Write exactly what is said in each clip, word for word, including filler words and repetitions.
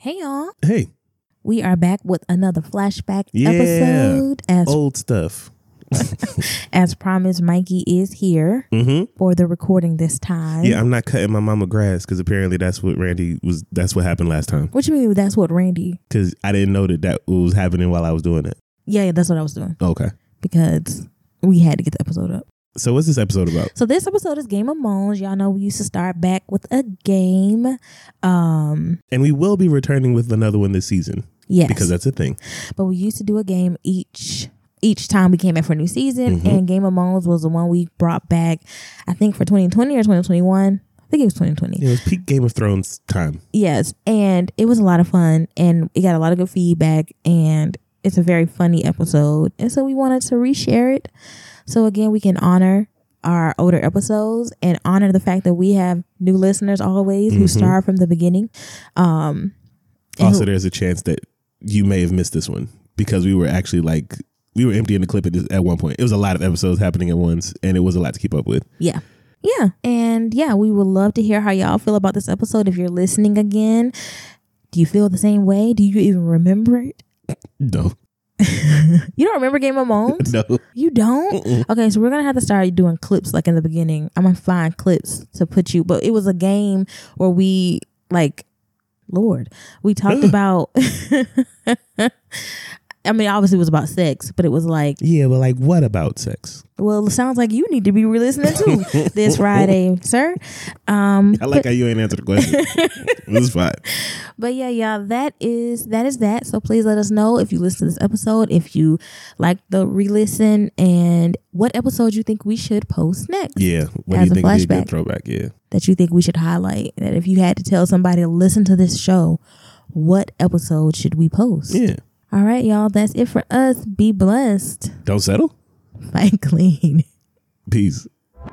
Hey y'all. Hey. We are back with another flashback yeah. episode. As old stuff. As promised, Mikey is here mm-hmm. for the recording this time. Yeah, I'm not cutting my mama grass because apparently that's what Randy was. That's what happened last time. What you mean that's what Randy? Because I didn't know that that was happening while I was doing it. Yeah, yeah, that's what I was doing. Okay. Because we had to get the episode up. So what's this episode about? So this episode is Game of Moans. Y'all know we used to start back with a game. Um, and we will be returning with another one this season. Yes. Because that's a thing. But we used to do a game each each time we came back for a new season. Mm-hmm. And Game of Moans was the one we brought back, I think, for twenty twenty or twenty twenty-one. I think it was twenty twenty. It was peak Game of Thrones time. Yes. And it was a lot of fun. And it got a lot of good feedback. And it's a very funny episode. And so we wanted to reshare it. So again, we can honor our older episodes and honor the fact that we have new listeners always mm-hmm. who start from the beginning. Um, also, who, there's a chance that you may have missed this one because we were actually like, we were emptying the clip at, this, at one point. It was a lot of episodes happening at once and it was a lot to keep up with. Yeah. Yeah. And yeah, we would love to hear how y'all feel about this episode. If you're listening again, do you feel the same way? Do you even remember it? No. You don't remember Game of Moans? No. You don't? Mm-mm. Okay, so we're going to have to start doing clips like in the beginning. I'm going to find clips to put you. But it was a game where we, like, Lord, we talked about... I mean, obviously it was about sex, but it was like... Yeah, but like, what about sex? Well, it sounds like you need to be re-listening too this Friday, sir. Um, I like but, how you ain't answered the question. This is fine. But yeah, yeah, that is that is that. So please let us know if you listen to this episode, if you like the re-listen, and what episode you think we should post next. Yeah, what do you think would be a good throwback? Yeah, that you think we should highlight. That if you had to tell somebody to listen to this show, what episode should we post? Yeah. All right, y'all. That's it for us. Be blessed. Don't settle. Fight clean. Peace.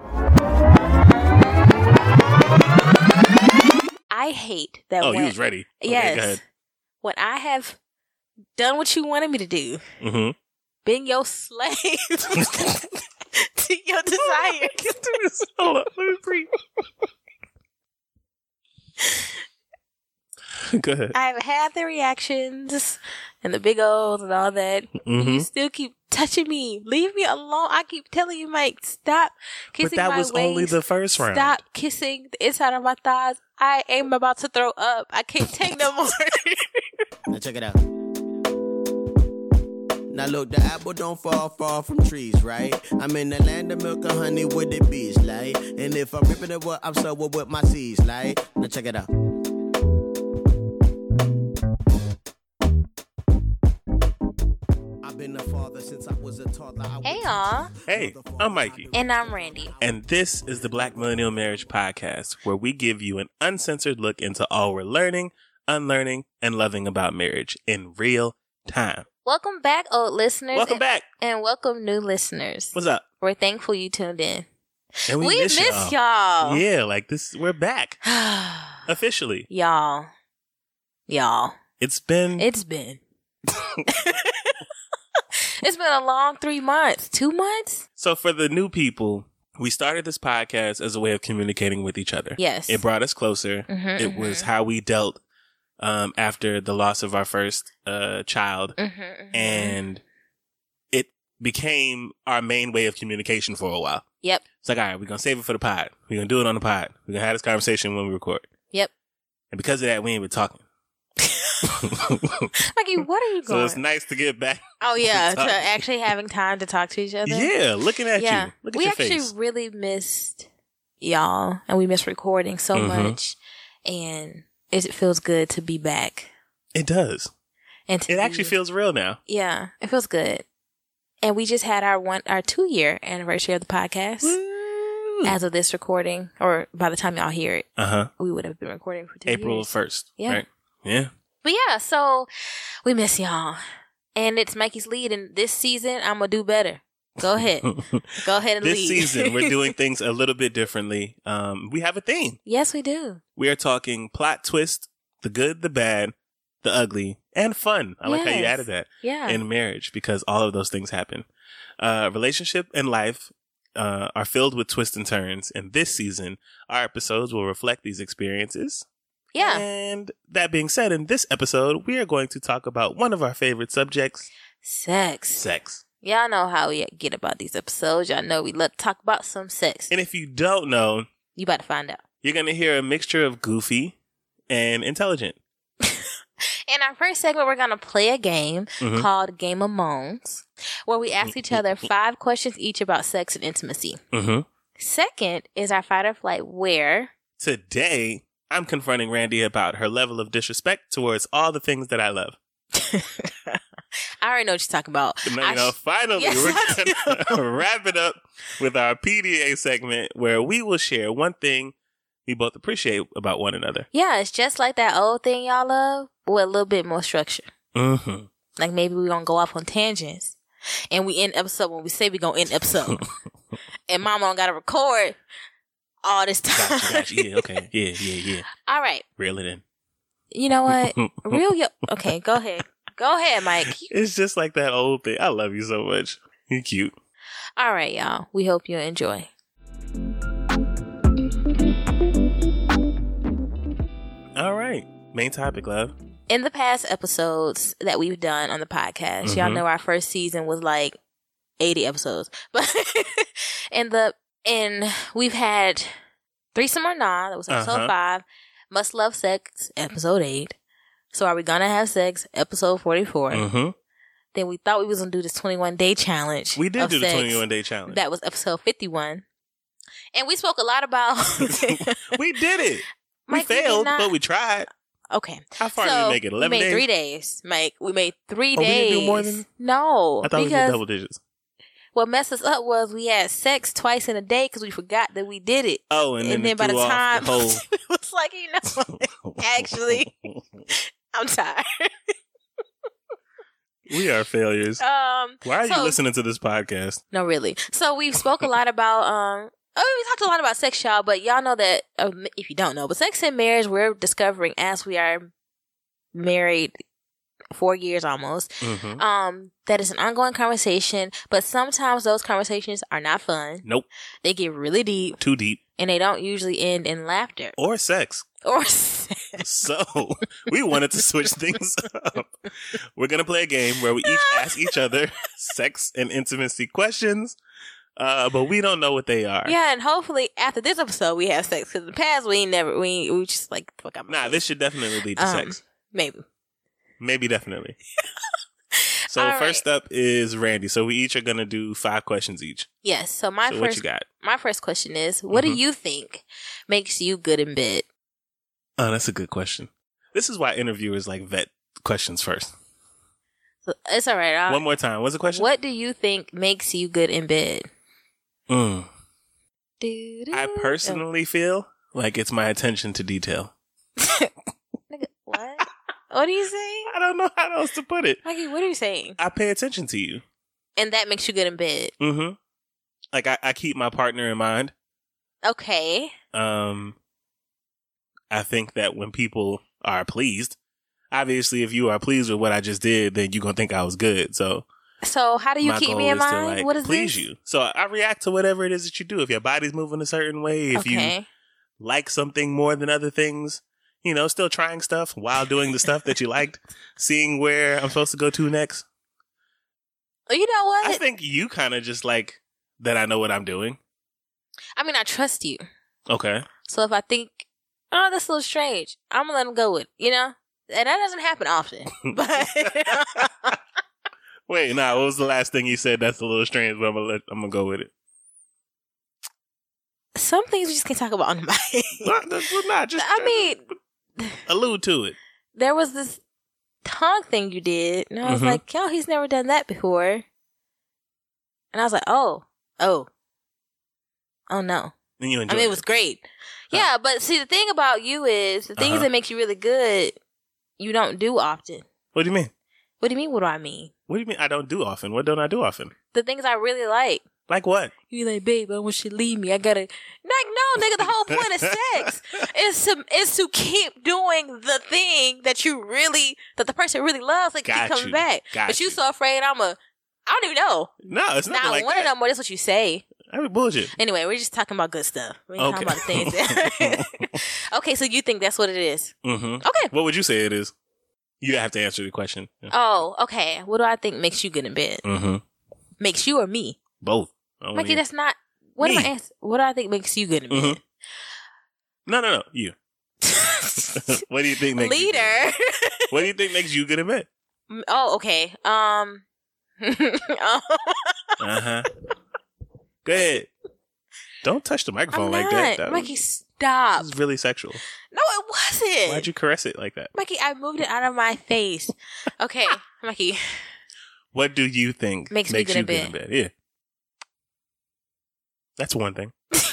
I hate that. Oh, when, you was ready. Okay, yes. Go ahead. When I have done what you wanted me to do, mm-hmm. been your slave to your desires. Hold on. Let me breathe. Go ahead. I've had the reactions and the big O's and all that. Mm-hmm. You still keep touching me. Leave me alone. I keep telling you, Mike, stop kissing my But that my was waist. only the first round. Stop kissing the inside of my thighs. I am about to throw up. I can't take no more. Now check it out. Now look, the apple don't fall far from trees, right? I'm in the land of milk and honey with the bees, like. And if I'm ripping it, what I'm so with my seeds, like. Now check it out. Been a father since I was a toddler. Hey y'all. Hey, I'm Mikey. And I'm Randy. And this is the Black Millennial Marriage Podcast, where we give you an uncensored look into all we're learning, unlearning, and loving about marriage in real time. Welcome back, old listeners. Welcome and, back. And welcome, new listeners. What's up? We're thankful you tuned in. And we, we miss, miss y'all. y'all. Yeah, like this, we're back. Officially. Y'all. Y'all. It's been... It's been... It's been a long three months. Two months? So for the new people, we started this podcast as a way of communicating with each other. Yes. It brought us closer. Mm-hmm, it mm-hmm. was how we dealt um, after the loss of our first uh, child. Mm-hmm, mm-hmm. And it became our main way of communication for a while. Yep. It's like, all right, we're going to save it for the pod. We're going to do it on the pod. We're going to have this conversation when we record. Yep. And because of that, we ain't been talking. Mikey, what are you going? So it's nice to get back. Oh yeah, to, to actually having time to talk to each other. Yeah, looking at yeah. you. Look at we your actually face. really missed y'all, and we missed recording so mm-hmm. much, and it feels good to be back. It does. And it be, actually feels real now. Yeah, it feels good. And we just had our one, our two year anniversary of the podcast. Woo. As of this recording, or by the time y'all hear it, uh huh, we would have been recording for two April years. first. Yeah, right? Yeah. But yeah, so we miss y'all. And it's Mikey's lead. And this season, I'm going to do better. Go ahead. Go ahead and this lead. This season, we're doing things a little bit differently. Um, we have a theme. Yes, we do. We are talking plot twist, the good, the bad, the ugly, and fun. I yes. like how you added that. Yeah. In marriage, because all of those things happen. Uh, relationship and life uh, are filled with twists and turns. And this season, our episodes will reflect these experiences. Yeah. And that being said, in this episode, we are going to talk about one of our favorite subjects, Sex. sex. Y'all know how we get about these episodes. Y'all know we love to talk about some sex. And if you don't know, You about to find out. you're going to hear a mixture of goofy and intelligent. In our first segment, we're going to play a game Mhm. called Game of Moans, where we ask each other five questions each about sex and intimacy. Mm-hmm. Second is our fight or flight, where Today, I'm confronting Randy about her level of disrespect towards all the things that I love. I already know what you're talking about. No, I you know, sh- finally, Yes, we're I going to wrap it up with our P D A segment where we will share one thing we both appreciate about one another. yeah, it's just like that old thing y'all love, but with a little bit more structure. Mm-hmm. Like maybe we're going to go off on tangents. And we end episode when we say we're going to end episode. And mama don't got to record all this time. Gotcha, gotcha. Yeah, okay. Yeah, yeah, yeah. All right. Reel it in. You know what? Real yo- Okay, go ahead. Go ahead, Mike. It's just like that old thing. I love you so much. You're cute. All right, y'all. We hope you enjoy. All right. Main topic, love. In the past episodes that we've done on the podcast, y'all Mhm. know our first season was like eighty episodes. But in the in we've had Threesome or Nah, that was episode Uh-huh. five. Must Love Sex, episode eight. So Are We Gonna Have Sex, episode forty-four. Mm-hmm. Then we thought we was gonna do this twenty-one day challenge. We did of do the sex. twenty-one day challenge. That was episode fifty-one. And we spoke a lot about we did it. Mike, we we did failed, not- but we tried. Okay. How far so did we make it? eleven we made days? three days. Mike, we made three Oh, we days. didn't do more than- No. I thought we did because double digits. what messed us up was we had sex twice in a day because we forgot that we did it. Oh, and, And, then, then by the threw off time the whole... it was like, you know, actually, I'm tired. We are failures. Um, Why are you so- listening to this podcast? No, really. So we spoke a lot about um. Oh, we talked a lot about sex, y'all. But y'all know that um, if you don't know, but sex and marriage, we're discovering as we are married four years almost. Mm-hmm. Um, that is an ongoing conversation. But sometimes those conversations are not fun. Nope. They get really deep, Too deep. and they don't usually end in laughter Or sex. or sex. So we wanted to switch things up. We're going to play a game where we each ask each other sex and intimacy questions, uh, but we don't know what they are. Yeah, and hopefully after this episode we have sex. Because in the past we ain't never we ain't- we just like fuck up. Nah, this should definitely lead to Um, sex. maybe. Maybe definitely. So All first up is Randy. So we each are going to do five questions each. Yes. So my So what first you got? my first question is, what Mhm. do you think makes you good in bed? Oh, that's a good question. This is why interviewers like vet questions first. So, it's all right. I'll- One more time. What's the question? What do you think makes you good in bed? Mm. Doo-doo. I personally feel like it's my attention to detail. Nigga, what? What are you saying? I don't know how else to put it. Mikey, what are you saying? I pay attention to you. And that makes you good in bed. Mm-hmm. Like I, I keep my partner in mind. Okay. Um, I think that when people are pleased, obviously, if you are pleased with what I just did, then you're gonna think I was good. So So how do you my keep goal me in is to, mind? like, What is please this? you. So I react to whatever it is that you do. If your body's moving a certain way, if you Okay. like something more than other things, you know, still trying stuff while doing the stuff that you liked, seeing where I'm supposed to go to next. You know what? I think you kind of just like that I know what I'm doing. I mean, I trust you. Okay. So if I think, oh, that's a little strange, I'm gonna let him go with it, you know? And that doesn't happen often. But Wait, nah, what was the last thing you said that's a little strange, but I'm gonna let, I'm gonna go with it. some things we just can't talk about on the mic. Not, that's not just I mean, allude to it. there was this tongue thing you did, and I was Mhm. like, yo, he's never done that before. And I was like, oh, oh, oh no. And you I enjoy mean, it was great. Yeah, but see, the thing about you is the things Uh-huh. that make you really good, you don't do often. What do you mean? What do you mean? What do I mean? What do you mean I don't do often? What don't I do often? The things I really like. Like what? You like, babe, I want you to leave me. I gotta, like, no, nigga. The whole point of sex is to is to keep doing the thing that you really that the person really loves. Like Got keep coming you. back, Got but you you. so afraid I'm a. I don't even know. No, it's not Nah, I like want to that. know more. That's what you say. I mean, bullshit. Anyway, we're just talking about good stuff. We're Okay. talking about things. That- okay, so you think that's what it is? Mm-hmm. Okay. What would you say it is? You have to answer the question. Yeah. Oh, okay. What do I think makes you good in bed? Mm-hmm. Makes you or me? Both. I don't Mikey, hear- that's not. What Me. am I asking? What do I think makes you good in bed? Mhm. No, no, no. You. What do you think makes You good in Leader. bed? What do you think makes you good in bed? Oh, okay. Um. oh, Uh huh. Go ahead. Don't touch the microphone I'm like not. that. That Mikey, was, stop. this is really sexual. No, it wasn't. Why'd you caress it like that? Mikey, I moved it out of my face. Okay, Mikey. What do you think Makes makes, me good you in good in bed? Yeah. That's one thing.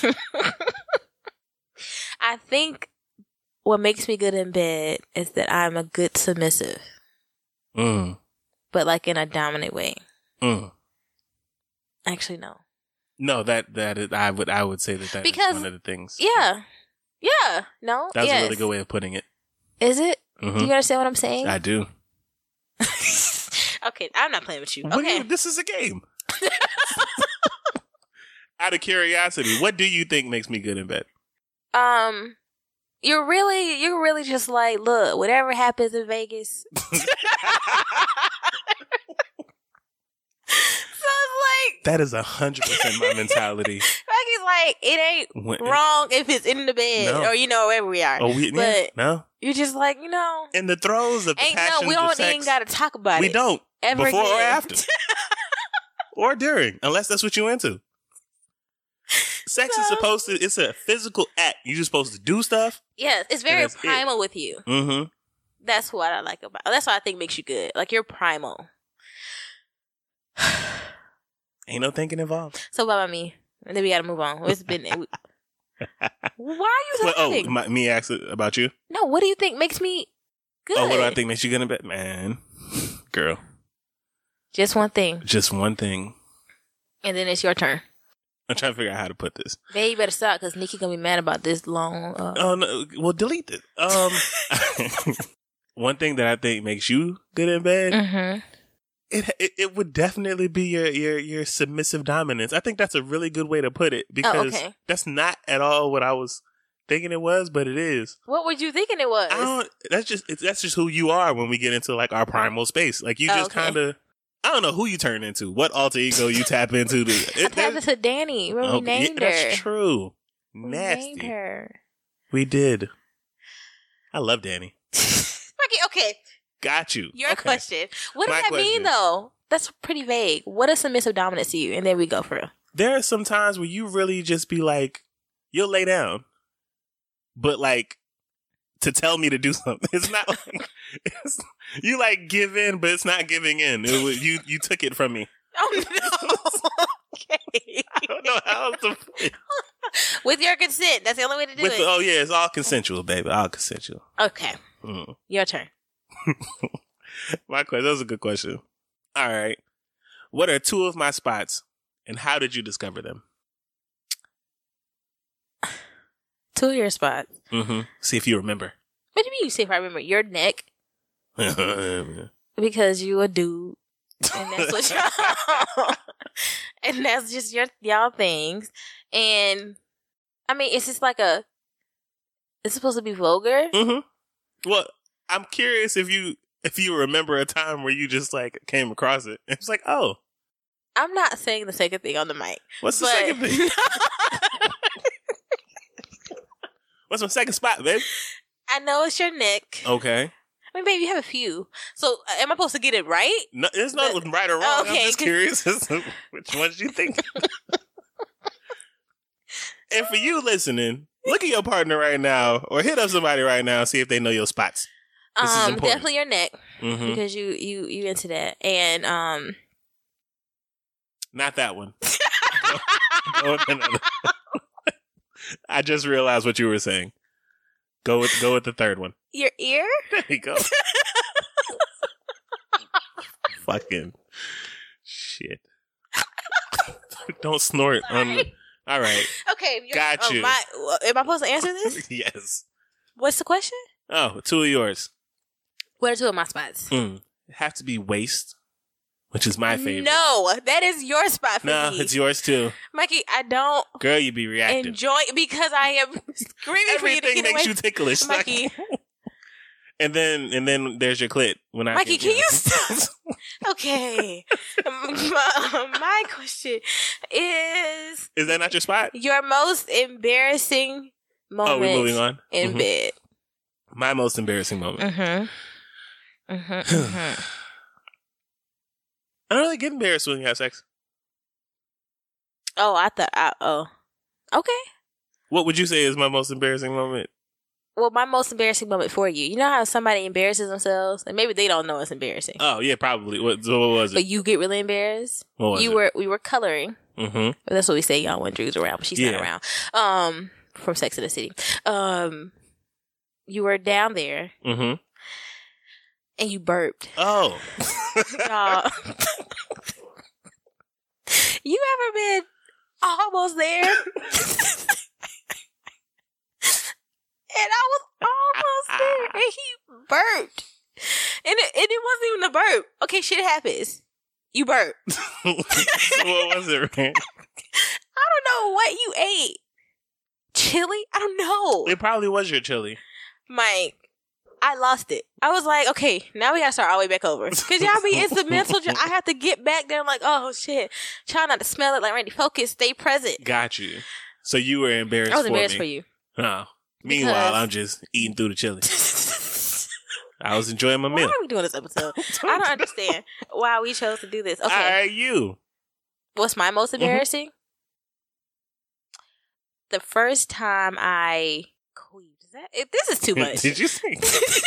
I think what makes me good in bed is that I'm a good submissive, Mm. but like in a dominant way. Mm. Actually, no. No, that that is, I would I would say that that Because- is one of the things. Yeah. Yeah. No. That's yes. a really good way of putting it. Is it? Mhm. Do you understand what I'm saying? I do. Okay, I'm not playing with you. What do Okay. you- this is a game. Out of curiosity, what do you think makes me good in bed? Um, you're really, you're really just like, look, whatever happens in Vegas. So it's like, That is a hundred percent my mentality. Maggie's like, it ain't When- wrong if it's in the bed No. or you know wherever we are. Oh, we yeah, But no. you're just like, you know, In the throes of the ain't passions no, we of don't sex, even got to talk about we it. don't ever before or again. after or during, unless that's what you into. Sex is So- supposed to. It's a physical act. You're just supposed to do stuff. Yes, it's very that's it. primal with you. Mm-hmm. That's what I like about. That's what I think makes you good. Like you're primal. Ain't no thinking involved. So what about me? And then we got to move on. It's been. Why are you Well, oh, laughing? my, me ask it about you. No, what do you think makes me good? Oh, what do I think makes you good in bed, man? Girl, Just one thing, just one thing. and then it's your turn. I'm trying to figure out how to put this. Babe, you better stop because Nikki gonna be mad about this long. Uh, Oh no! Well, delete it. Um, one thing that I think makes you good in bed, mm-hmm. it, it it would definitely be your your your submissive dominance. I think that's a really good way to put it because okay. that's not at all what I was thinking it was, but it is. What were you thinking it was? I don't. That's just it's, that's just who you are when we get into like our primal space. Like you Oh, just okay. kind of. I don't know who you turn into, what alter ego you tap into. To, it, I tapped there's- into Danny. Remember we okay, yeah, named her. that's true. We Nasty. named her. We did. I love Danny. Okay, okay. Got you. Your Okay. question. What does My that mean question. though? That's pretty vague. What is submissive dominance to you? And then we go for real. There are some times where you really just be like, you'll lay down, but like to tell me to do something. It's not like it's, you like give in, but it's not giving in. It was, you you took it from me. Oh no. Okay. I don't know how else to put it. With your consent. That's the only way to do With it. the- oh yeah, it's all consensual, baby. All consensual. Okay. Mm. Your turn. My question. That was a good question. All right. What are two of my spots, and how did you discover them? Two of your spots. Mm-hmm. See if you remember. What do you mean you see if I remember? Your neck. Yeah. Because you a dude. And that's what y'all and that's just your y'all things. And I mean it's just like a it's supposed to be vulgar. Mm-hmm. Well, I'm curious if you if you remember a time where you just like came across it. It's like, oh, I'm not saying the second thing on the mic. what's the but second thing? What's my second spot, babe? I know it's your neck. Okay. I mean, baby, you have a few. So uh, am I supposed to get it right? No, it's not But- right or wrong. okay, I'm just 'cause- curious as to which ones you think. And for you listening, look at your partner right now, or hit up somebody right now, and see if they know your spots. This is um important. definitely your neck. Mm-hmm. Because you you you into that. And um Not that one. Go- go with another. I just realized what you were saying. Go with go with the third one. your ear? There you go. Fucking shit. Don't snort. Um, all right. Okay. your- Got oh, you. My, am I supposed to answer this? Yes. What's the question? Oh, two of yours. What are two of my spots? Mm. Have to be waist. which is my favorite. No, that is your spot for No, me. it's yours too. Mikey, I don't Girl, you be reacting. enjoy because I am screaming for you to Everything get makes away. you ticklish. Mikey, and then and then there's your clit. When I Mikey, can, can you stop? Okay. my, my question is: Is that not your spot? your most embarrassing moment Oh, we're moving on. in Mhm. bed? My most embarrassing moment. Mm-hmm. Mm-hmm. mm-hmm. I don't really get embarrassed when you have sex. Oh, I thought. I, oh, okay. What would you say is my most embarrassing moment? Well, my most embarrassing moment for you. You know how somebody embarrasses themselves, and maybe they don't know it's embarrassing, Oh yeah, probably. What? So what was it? but you get really embarrassed. What was you it? were we were coloring. Mm-hmm. That's what we say, y'all, when Drew's around, but she's not Yeah. around. Um, from Sex in the City. Um, you were down there Mm-hmm. and you burped. Oh. Y'all. You ever been almost there? And I was almost there, and he burped, and it, and it wasn't even a burp. Okay, shit happens. You burp. What was it, man? I don't know what you ate. Chili? I don't know. It probably was your chili. Mike, I lost it. I was like, okay, now we gotta start all the way back over. Cause y'all be, it's the mental, dr- I have to get back there. I'm like, oh shit. Try not to smell it, like Randy. Focus, stay present. Got you. So you were embarrassed I was for embarrassed me. for you. Oh. Meanwhile, Because- I'm just eating through the chili. I was enjoying my Why meal. are we doing this episode? I don't understand why we chose to do this. Okay. All right, you. What's my most Mhm. embarrassing? The first time I queefed. Is that, if this is too much. Did you see?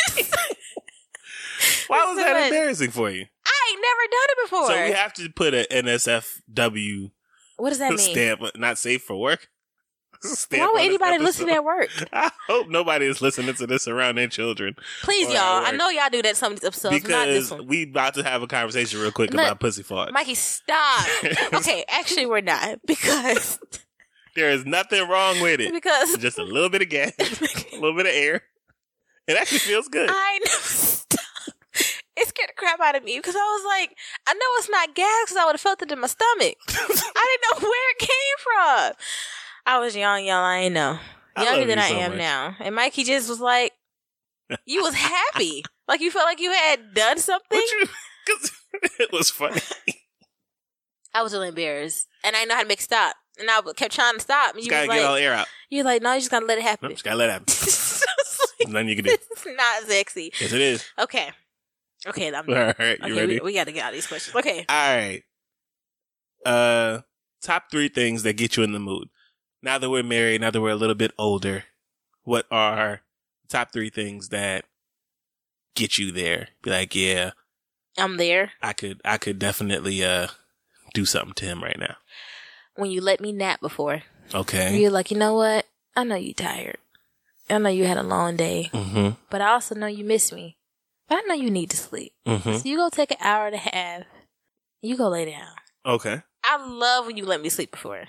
Why was Too that much. embarrassing for you? I ain't never done it before. So we have to put an N S F W what does that mean? stamp, not safe for work. Stamp Why on would this anybody episode. listen at work? I hope nobody is listening to this around their children. Please, Or y'all. at I work. know y'all do that some of these episodes, but not this Because one. we about to have a conversation real quick Look, about pussy farts. Mikey, stop. Okay, actually, we're not because There is nothing wrong with it. because Just a little bit of gas, a little bit of air. It actually feels good. I know. Stop. It scared the crap out of me because I was like, I know it's not gas because I would have felt it in my stomach. I didn't know where it came from. I was young, y'all. I ain't know. I Younger love than you I so am much. now. And Mikey just was like, you was happy. Like you felt like you had done something. What you? Because it was funny. I was really embarrassed. And I didn't know how to make it stop. And I kept trying to stop. And Just you gotta was get all like, the air out. you're like, no, you just gotta let it happen. Nope, just gotta let it happen. It's like, Nothing you can do. this is not sexy. Yes, it is. Okay. Okay, I'm All right, you okay, ready? we, we gotta get out of these questions. Okay. All right. Uh, top three things that get you in the mood. Now that we're married, now that we're a little bit older, what are top three things that get you there? Be like, yeah, I'm there. I could, I could definitely uh do something to him right now. When you let me nap before. Okay. You're like, you know what? I know you tired. I know you had a long day. Mm-hmm. But I also know you miss me. But I know you need to sleep. Mm-hmm. So you go take an hour and a half. You go lay down. Okay. I love when you let me sleep before.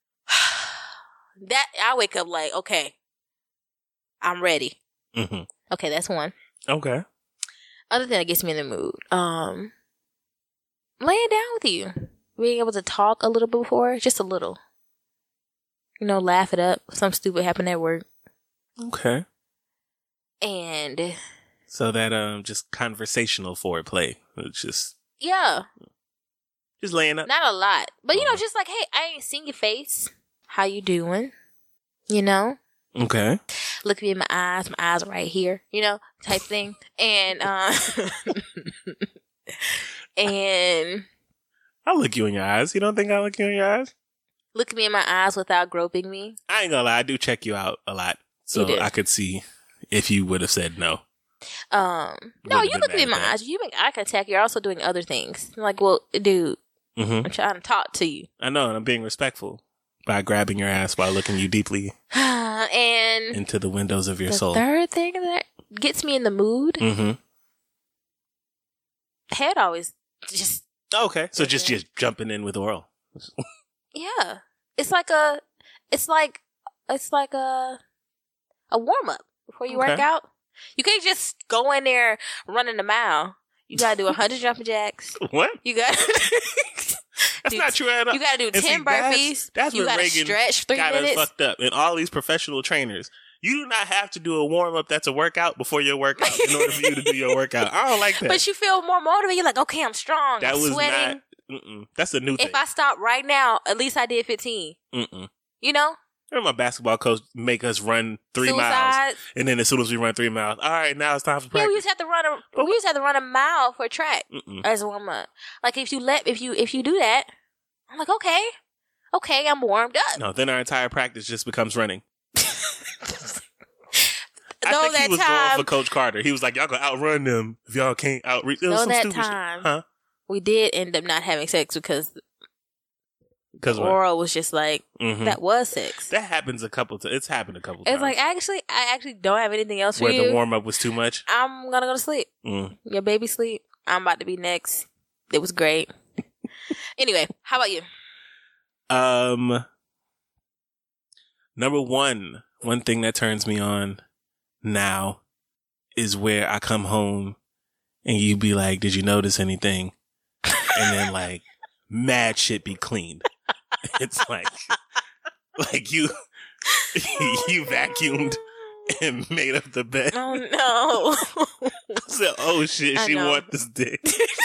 That I wake up like, okay, I'm ready. Mm-hmm. Okay, that's one. Okay. Other thing that gets me in the mood, um, laying down with you, being able to talk a little bit before, just a little. You know, laugh it up. Something stupid happened at work, Okay. and So that um, just conversational foreplay. It's just, yeah, just laying up. not a lot, but you know, Uh-huh. just like, hey, I ain't seen your face. How you doing? You know. Okay. Look me in my eyes, my eyes are right here, you know, type thing. And uh and I'll look you in your eyes. You don't think I'll look you in your eyes? look me in my eyes without groping me. I ain't gonna lie, I do check you out a lot. So You do. I could see if you would have said no. Um no, Wouldn't you have look been me in mad my at that. eyes. You make eye contact, you're also doing other things. I'm like, well, dude, Mm-hmm. I'm trying to talk to you. I know, and I'm being respectful by grabbing your ass while looking you deeply And into the windows of your the soul. third thing that gets me in the mood, Mm-hmm. head always just Okay. So just Okay. just jumping in with oral. yeah. It's like a it's like it's like a a warm up before you work Okay. out. You can't just go in there running a mile. You gotta do a hundred jumping jacks. What? You got. That's not true at all. You gotta do And ten see, burpees. That's, that's you what gotta Reagan stretch three got minutes. us fucked up. And all these professional trainers, you do not have to do a warm up that's a workout before your workout in order for you to do your workout. I don't like that. But you feel more motivated. You're like, okay, I'm strong. that I'm was sweating. not. Mm-mm. That's a new thing. If I stop right now, at least I did fifteen. Mm-mm. You know? Remember my basketball coach make us run three miles, Suicide. and then as soon as we run three miles, all right, now it's time for Yeah, practice. we used to have to run a. We used to have to run a mile for track Mm-mm. as a warm up. Like if you let, if you if you do that, I'm like, okay, okay, I'm warmed up. No, then our entire practice just becomes running. I Know think that he was time- going for Coach Carter. He was like, y'all gonna outrun them if y'all can't outreach. It was Know some that stupid time. shit. Huh? We did end up not having sex because Because oral was just like mm-hmm. that was sex. that happens a couple times. It's happened a couple It's times. like actually, I actually don't have anything else for where you. the warm up was too much. I'm gonna go to sleep. Mm. Your baby sleep. I'm about to be next. It was great. Anyway, how about you? Um, number one, one thing that turns me on now is where I come home and you be like, "Did you notice anything?" And then like, mad shit be cleaned. It's like, like you, you vacuumed and made up the bed. Oh no! I said, "Oh shit, I she know. want this dick."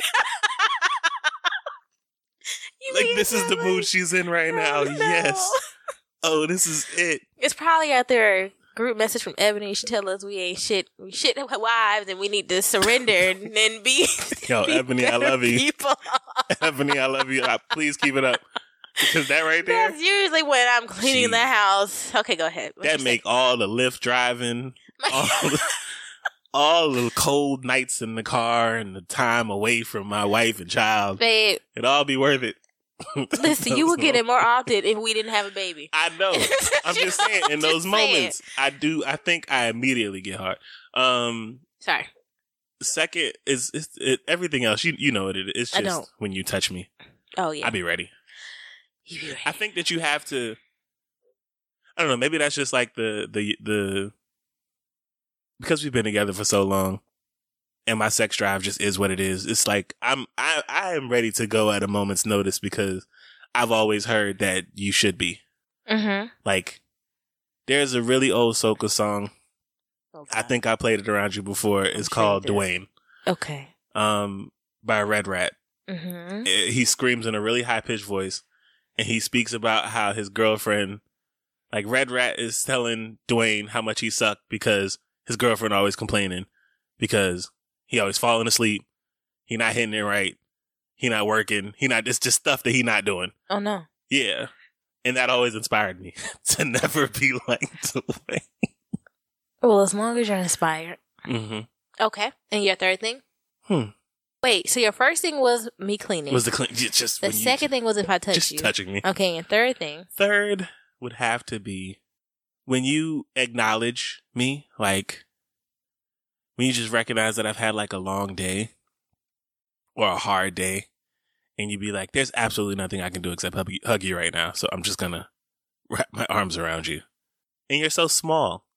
You Like mean this is the that, mood like- she's in right now. Oh, no. Yes. Oh, this is it. It's probably out there. Group message from Ebony. She tell us we ain't shit, we shit wives, and we need to surrender and then be. Yo, be Ebony, I better love you. people. Ebony, I love you. Uh, please keep it up. Because that right there, That's usually when I'm cleaning Jeez. the house. Okay, go ahead. What that you make all the Lyft driving, say? all the, all the cold nights in the car and the time away from my wife and child. Babe, It'd all be worth it. listen, you would get it more often if we didn't have a baby. I know. I'm just saying, in I'm those just moments, I do, I think I immediately get hard. Um, Sorry. second is, is it, everything else, you you know what it is. It's I just don't. when you touch me, Oh yeah. I be ready. You be right. I think that you have to. I don't know. Maybe that's just like the the the because we've been together for so long, and my sex drive just is what it is. It's like I'm I I am ready to go at a moment's notice because I've always heard that you should be. Mm-hmm. Like, there's a really old soca song. Oh, I God. think I played it around you before. It's I'm sure called you did. Dwayne, Okay. um, by Red Rat. Mm-hmm. Eh, He screams in a really high pitched voice, and he speaks about how his girlfriend, like Red Rat, is telling Dwayne how much he sucked because his girlfriend always complaining because he always falling asleep, he not hitting it right, he not working, he not. It's just stuff that he not doing. Oh no. Yeah, and that always inspired me to never be like Dwayne. Well, as long as you're inspired. Mm-hmm. Okay. And your third thing? Hmm. Wait, so your first thing was me cleaning. Was the clean just, just the when you- second thing was if I touch just you. touching me? Okay, and third thing. Third would have to be when you acknowledge me, like when you just recognize that I've had like a long day or a hard day, and you be like, "There's absolutely nothing I can do except hug you, hug you right now, so I'm just gonna wrap my arms around you." And you're so small,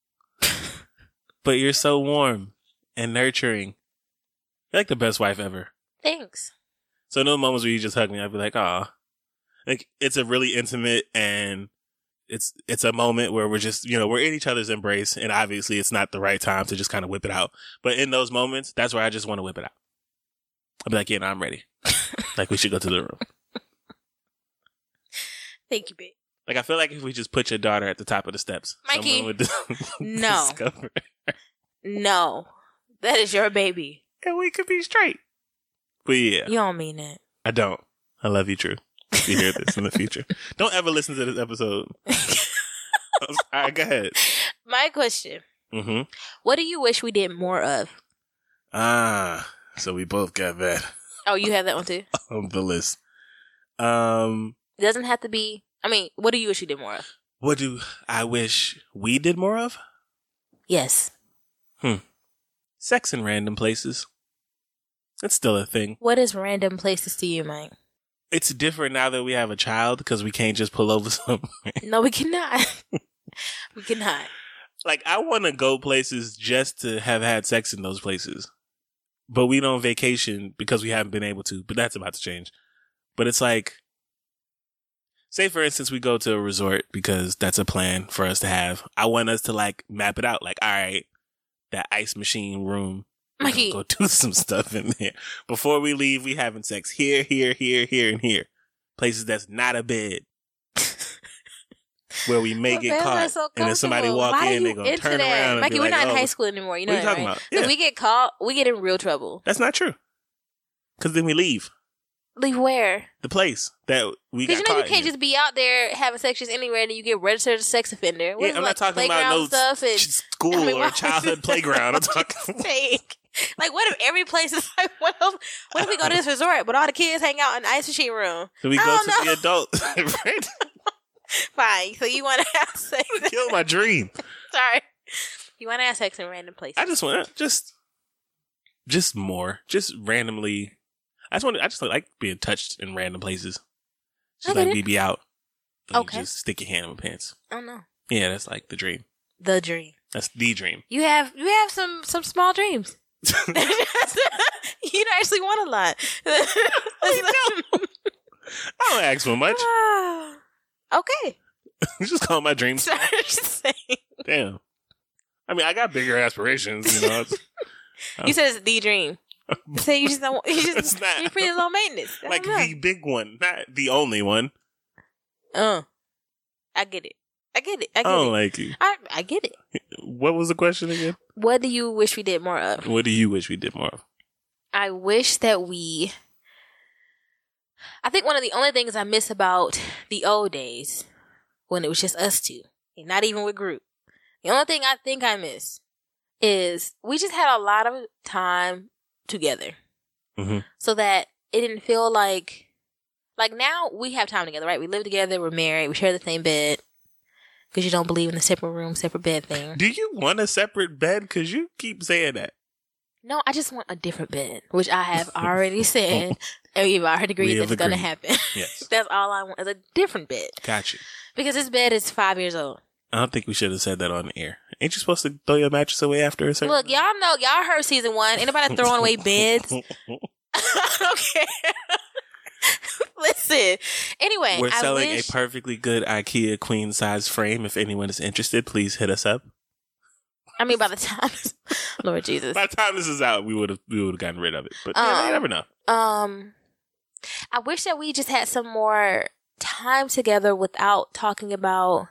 but you're so warm and nurturing. You're like the best wife ever. Thanks. So in those moments where you just hug me, I'd be like, "Aw." Like, it's a really intimate and it's it's a moment where we're just, you know, we're in each other's embrace, and obviously it's not the right time to just kind of whip it out. But in those moments, that's where I just want to whip it out. I'll be like, "Yeah, no, I'm ready." Like, we should go to the room. Thank you, babe. Like, I feel like if we just put your daughter at the top of the steps, Mikey, someone would no. discover, No. That is your baby. and we could be straight. But yeah, You don't mean that. I don't. I love you, True. If you hear this in the future, don't ever listen to this episode. All right, go ahead. My question. Mm-hmm. What do you wish we did more of? Ah, so we both got that Oh, you have that one too? on the list. Um, It doesn't have to be. I mean, what do you wish we did more of? what do I wish we did more of? Yes. Sex in random places. It's still a thing. What is random places to you, Mike? It's different now that we have a child because we can't just pull over somewhere. No, we cannot. We cannot. Like, I want to go places just to have had sex in those places. but we don't vacation because we haven't been able to. But that's about to change. But it's like, say for instance, we go to a resort because that's a plan for us to have. I want us to like map it out. Like, all right, that ice machine room. Mikey. Go do some stuff in there. Before we leave, we having sex here, here, here, here, and here. Places that's not a bed. Where we may Your get fans are caught. so And then somebody comfortable. walk Why in, are they you gonna into turn that? around and Mikey, be we're like, not in oh, high school anymore. You know what are you that, talking right? about? Yeah. If we get caught, we get in real trouble. That's not true. Because then we leave Leave where? the place that we got Because you know you caught can't in. just be out there having sex just anywhere and then you get registered as a sex offender. What Yeah, is I'm it, not like, talking about playground no stuff and school I mean, or why- childhood playground. I'm talking. Fake. Like, what if every place is like, what if, what if we go to this resort, but all the kids hang out in the ice machine room? So we I go don't to know. the adult. Right? Fine. So you want to have sex? Kill my dream. Sorry. You want to have sex in random places? I just want just, just more, just randomly. I just want. I just like being touched in random places. I Just get like it. we be out. And Okay. You just stick your hand in my pants. I don't know. Yeah, that's like the dream. The dream. That's the dream. You have you have some some small dreams. You don't actually want a lot. I don't ask for much. Okay. You just call my dreams. Sorry, just saying. Damn. I mean, I got bigger aspirations. You know. It's- You said it's the dream. So you just don't. You just It's not. you're pretty low maintenance. I like don't know. the big one, not the only one. Uh, I get it. I get it. I I get don't it. like you. I I get it. What was the question again? What do you wish we did more of? What do you wish we did more of? I wish that we. I think one of the only things I miss about the old days, when it was just us two, and not even with group, the only thing I think I miss is we just had a lot of time together, Mhm. so that it didn't feel like, like now we have time together, right? We live together, we're married, we share the same bed. Because you don't believe in the separate room, separate bed thing. Do you want a separate bed? Because you keep saying that. No, I just want a different bed, which I have already said, and we've already agreed We that's have going to agreed. happen. Yes. That's all I want is a different bed. Got you. Because this bed is five years old. I don't think we should have said that on the air. Ain't you supposed to throw your mattress away after a certain Look, y'all know, y'all heard season one. Anybody throwing away beds? I don't care. Listen. Anyway, We're I selling wish, a perfectly good IKEA queen size frame. If anyone is interested, please hit us up. I mean, by the time, Lord Jesus. By the time this is out, we would have we would have gotten rid of it. But yeah, Um, you never know. Um, I wish that we just had some more time together without talking about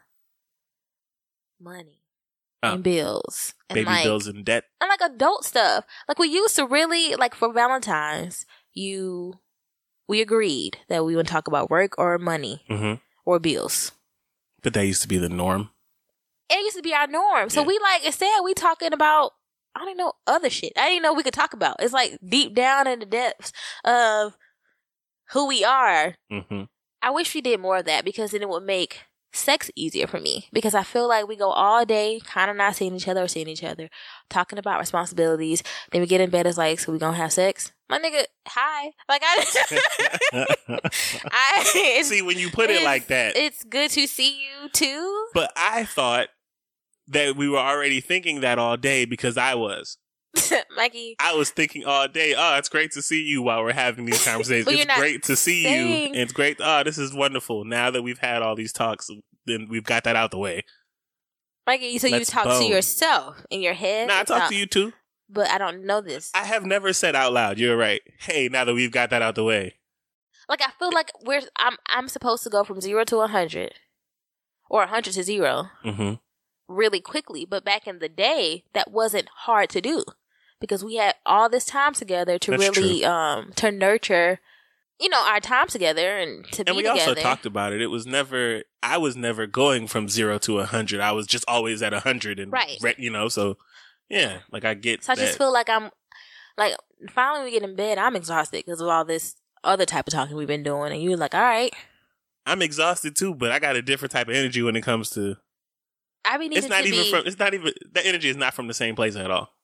money Oh. and bills and Baby like bills and debt. and like adult stuff. Like we used to really like for Valentine's, you we agreed that we would talk about work or money hmm or bills. But that used to be the norm. It used to be our norm. So Yeah. we like instead we talking about I don't know other shit. I didn't know we could talk about. It's like deep down in the depths of who we are. hmm I wish we did more of that because then it would make sex easier for me. Because I feel like we go all day kind of not seeing each other or seeing each other, talking about responsibilities. Then we get in bed, it's like, so we gonna have sex? My nigga, hi. Like, I, I it's, See, when you put it it's- like that, it's good to see you too. but I thought that we were already thinking that all day because I was. Mikey, I was thinking all day, oh, it's great to see you while we're having these conversations. But you're It's not great to see saying- you. It's great. Oh, this is wonderful. Now that we've had all these talks, then we've got that out the way. Mikey, so you Let's talk to bone. yourself in your head. Now, I talk Not- to you too. But I don't know this. I have never said out loud, you're right. Hey, now that we've got that out the way. Like I feel like we're I'm I'm supposed to go from zero to a hundred, or a hundred to zero, Mm-hmm. really quickly. But back in the day, that wasn't hard to do because we had all this time together to That's really um to nurture, you know, our time together and to And be we together. also talked about it. It was never, I was never going from zero to a hundred. I was just always at a hundred and, Right. re- you know, so yeah, like I get so I that. just feel like I'm like finally we get in bed, I'm exhausted because of all this other type of talking we've been doing, and you're like, all right, I'm exhausted too, but I got a different type of energy when it comes to, I be needing it's not to even be. from, it's not even, the energy is not from the same place at all.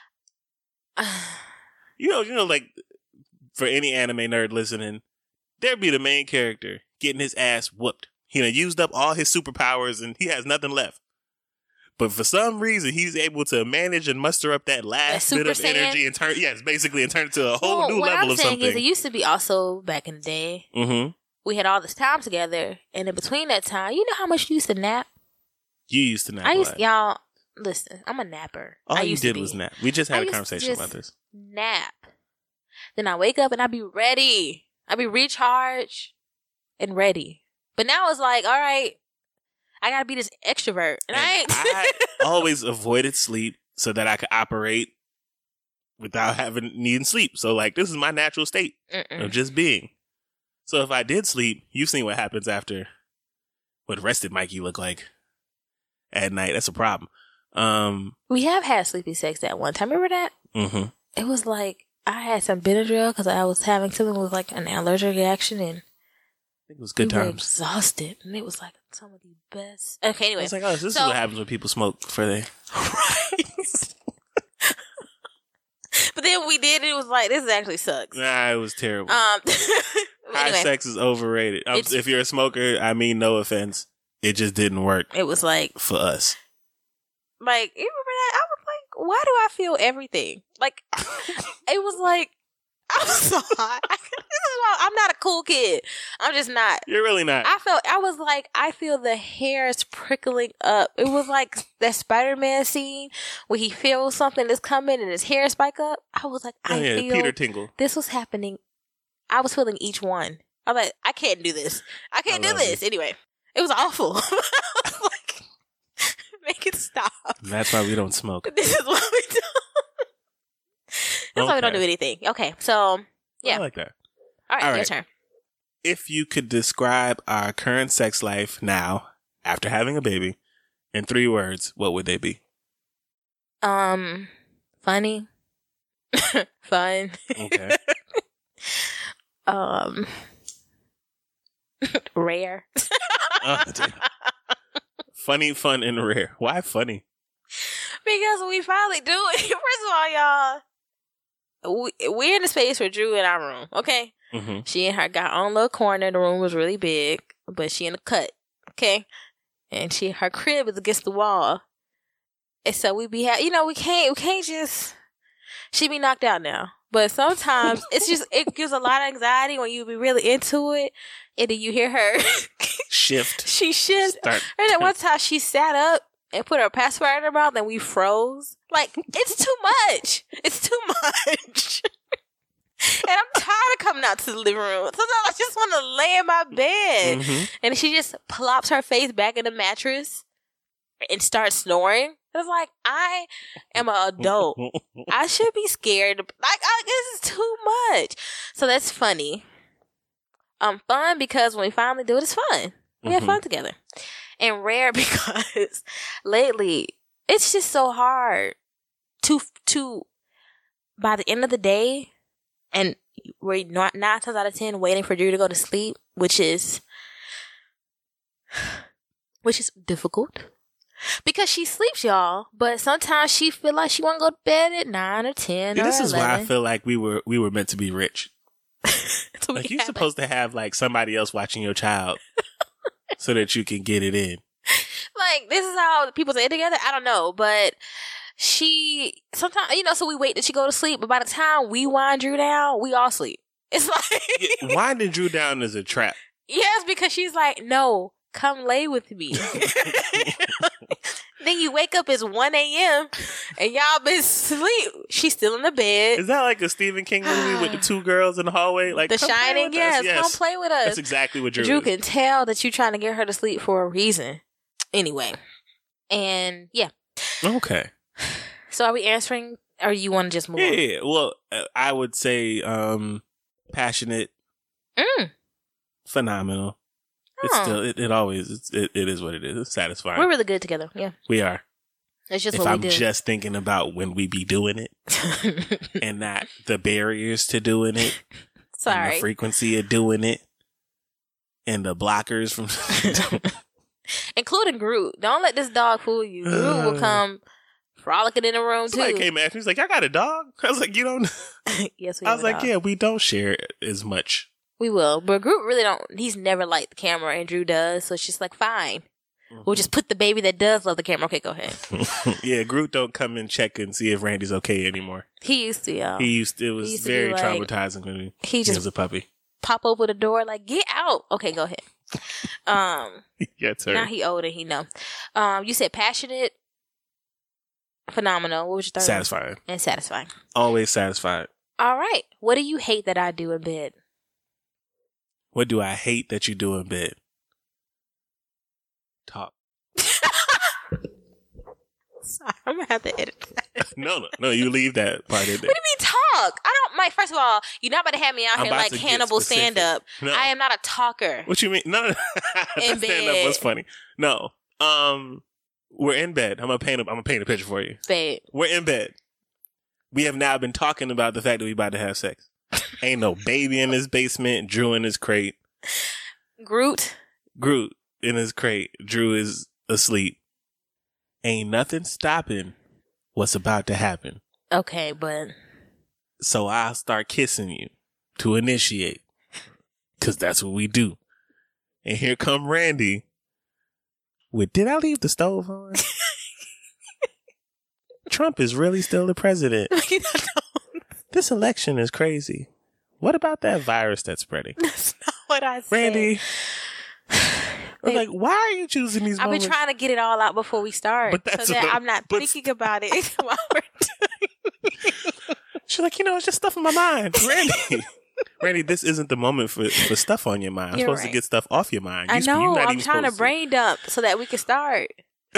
You know, you know, like for any anime nerd listening, there'd be the main character getting his ass whooped. He done used up all his superpowers and he has nothing left. But for some reason, he's able to manage and muster up that last That bit of Super Saiyan? energy and turn, yes, basically, and turn it to a whole Well, new what level I'm of saying something. is, it used to be also back in the day. Mm-hmm. We had all this time together, and in between that time, you know how much you used to nap. You used to nap. I a used lot. y'all listen. I'm a napper. All I you used to did be. was nap. We just I had a used to conversation just about this. Nap. Then I wake up and I be ready. I be recharged and ready. But now it's like, all right, I gotta be this extrovert, and, And I ain't. I always avoided sleep so that I could operate without having needing sleep. So like, this is my natural state Mm-mm. of just being. So if I did sleep, you've seen what happens after what rested Mikey look like at night. That's a problem. Um, We have had sleepy sex that one time. Remember that? mm-hmm. It was like I had some Benadryl because I was having something with like an allergic reaction, and I think it was good we were times. exhausted, and it was like some of the best. Okay, I anyway, was like, oh, this is So- what happens when people smoke for they. but then we did. It was like this actually sucks. Nah, it was terrible. Um, High anyway, sex is overrated. Um, It's- if you're a smoker, I mean, no offense. It just didn't work it was like for us. like you remember that? I was like, why do I feel everything? Like it was like I'm so hot. this is why I'm not a cool kid. I'm just not. You're really not. I felt I was like I feel the hairs prickling up. It was like that Spider-Man scene where he feels something is coming and his hair spike up. I was like, I oh, yeah, feel Peter Tingle. this was happening. I was feeling each one. I was like, I can't do this. I can't I do love this. Anyway, it was awful. I was like, make it stop. That's why we don't smoke. This is what we do. That's why we don't Okay. do anything. Okay, so yeah. I like that. All right, All your right. turn. If you could describe our current sex life now, after having a baby, in three words, what would they be? Um, funny, fun. Okay. um, rare. Oh, damn. Funny, fun, and rare. Why funny? Because we finally do it. First of all, y'all, we, we're in the space where Drew in our room, okay? Mm-hmm. She and her got her own little corner. The room was really big, but she in a cut, okay? And she, her crib is against the wall. And so we be, ha- you know, we can't, we can't just, she be knocked out now. But sometimes it's just, it gives a lot of anxiety when you be really into it. And then you hear her, Shift. she shifts. Start. And then one time she sat up and put her pacifier in her mouth and we froze. Like, it's too much. It's too much. And I'm tired of coming out to the living room. Sometimes I just want to lay in my bed. Mhm. And she just plops her face back in the mattress and starts snoring. It's like, I am an adult. I should be scared. Like, I, this is too much. So that's funny. Um, fun because when we finally do it, it's fun. We have Mhm. fun together. And rare because lately it's just so hard to to by the end of the day, and we're not nine times out of ten waiting for Drew to go to sleep, which is which is difficult. Because she sleeps, y'all, but sometimes she feel like she want to go to bed at nine or ten. See, or this is why I eleven. feel like we were we were meant to be rich. So we Like can you're have supposed to have like somebody else watching your child, so that you can get it in. like this is how people say it together. I don't know, but she sometimes you know. So we wait till she go to sleep, but by the time we wind Drew down, we all sleep. It's like Winding Drew down is a trap. yes, because she's like, no, come lay with me. Then you wake up, it's one a.m. and y'all been asleep. She's still in the bed. Is that like a Stephen King movie with the two girls in the hallway? Like The come play Shining, with yes, us? yes. come play with us. That's exactly what Drew, Drew is. can tell that you're trying to get her to sleep for a reason. Anyway, and yeah. Okay. So are we answering, or you want to just move Yeah, on? yeah, yeah. Well, uh, I would say um, passionate, Mm. phenomenal. It's Oh. still it, it always it's, it, it is what it is. It's satisfying. We're really good together. Yeah, we are. it's just If what I'm we do. just thinking about when we be doing it and not the barriers to doing it, and Sorry. the frequency of doing it, and the blockers from. Including Groot. Don't let this dog fool you. Groot will come frolicking in the room Somebody too. came after me. He's like, "I got a dog." I was like, "You don't." Yes, we I have was a like, dog. "Yeah, we don't share as much." We will. But Groot really don't, he's never liked the camera and Drew does. So it's just like, fine. We'll just put the baby that does love the camera. Okay, go ahead. Yeah, Groot don't come and check and see if Randy's okay anymore. He used to, y'all. He used to, it was used to very be like- traumatizing when he, He he just was a puppy. pop over the door like, get out. Okay, go ahead. Um, Yeah, sir. now he older, he know. Um, you said passionate, phenomenal. What was your third? one? Satisfying. And satisfying. Always satisfied. All right. What do you hate that I do in bed? What do I hate that you do in bed? Talk. Sorry, I'm gonna have to edit that. No, no, no. You leave that part in there. What do you mean talk? I don't. Mike, first of all, you're not about to have me out I'm here about like to get Hannibal specific. stand up. No. I am not a talker. What you mean? No, no. In That stand bed. up was funny. No. Um, we're in bed. I'm gonna paint. A, I'm gonna paint a picture for you. Babe. We're in bed. We have now been talking about the fact that we about to have sex. Ain't no baby in his basement. Drew in his crate. Groot. Groot in his crate. Drew is asleep. Ain't nothing stopping what's about to happen. Okay, but So I'll start kissing you to initiate. Cause that's what we do. And here come Randy with, did I leave the stove on? Trump is really still the president. This election is crazy. What about that virus that's spreading? that's not what I said. Randy, I'm like, why are you choosing these I've been moments? trying to get it all out before we start, But that's so that what- I'm not but- thinking about it while we're doing. She's like, you know, it's just stuff in my mind. Randy, Randy, this isn't the moment for, for stuff on your mind. I'm You're supposed to right. get stuff off your mind. I You sp- you're know. not I'm even trying to supposed brain dump so that we can start.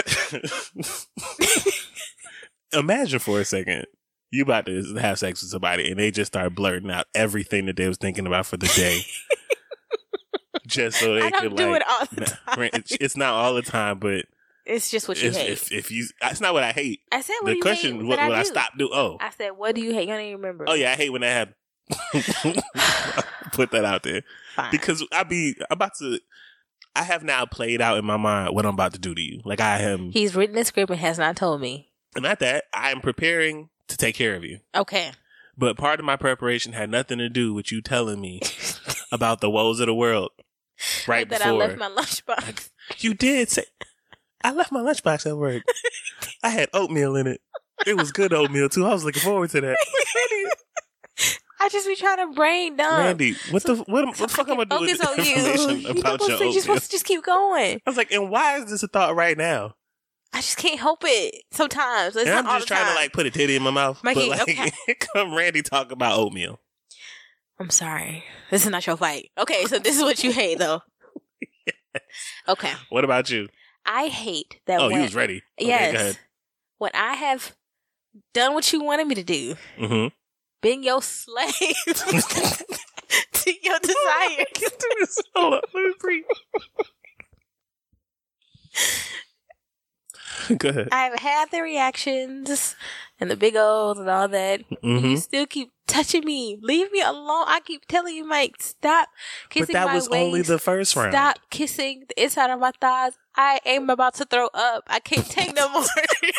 Imagine for a second, you about to have sex with somebody and they just start blurting out everything that they was thinking about for the day. Just so they I don't could do like, it all the time. it's, it's not all the time, but It's just what you if, hate. if if you, it's not what I hate. I said, what The do you question, hate? what that will I do? stop do? Oh, I said, what do you hate? You don't even remember. oh yeah, I hate when that happens. Put that out there Fine. because I be I'm about to. I have now played out in my mind what I'm about to do to you. Like I am, He's written the script and has not told me. not that I am preparing to take care of you. Okay. But part of my preparation had nothing to do with you telling me about the woes of the world right that before. I left my lunchbox. You did say, I left my lunchbox at work. I had oatmeal in it. It was good oatmeal too. I was looking forward to that. I just be trying to brain dump. Randy, what the what, what the fuck am I doing with Focus on you. information You're about supposed your to, you're oatmeal? supposed to just keep going. I was like, and why is this a thought right now? I just can't help it sometimes. It's And not I'm all just the trying time. to like put a titty in my mouth. Mikey, but like, okay. here come Randy talk about oatmeal. I'm sorry. This is not your fight. Okay, so this is what you hate, though. Okay. What about you? I hate that Oh, when, he was ready. Okay, yes. go ahead. When I have done what you wanted me to do, Mm-hmm. been your slave to your desire. Hold on, let me breathe. Go ahead. I've had the reactions and the big O's and all that. Mm-hmm. You still keep touching me. Leave me alone. I keep telling you, Mike, stop But kissing that my was waist. only the first round. Stop kissing the inside of my thighs. I am about to throw up. I can't take no more.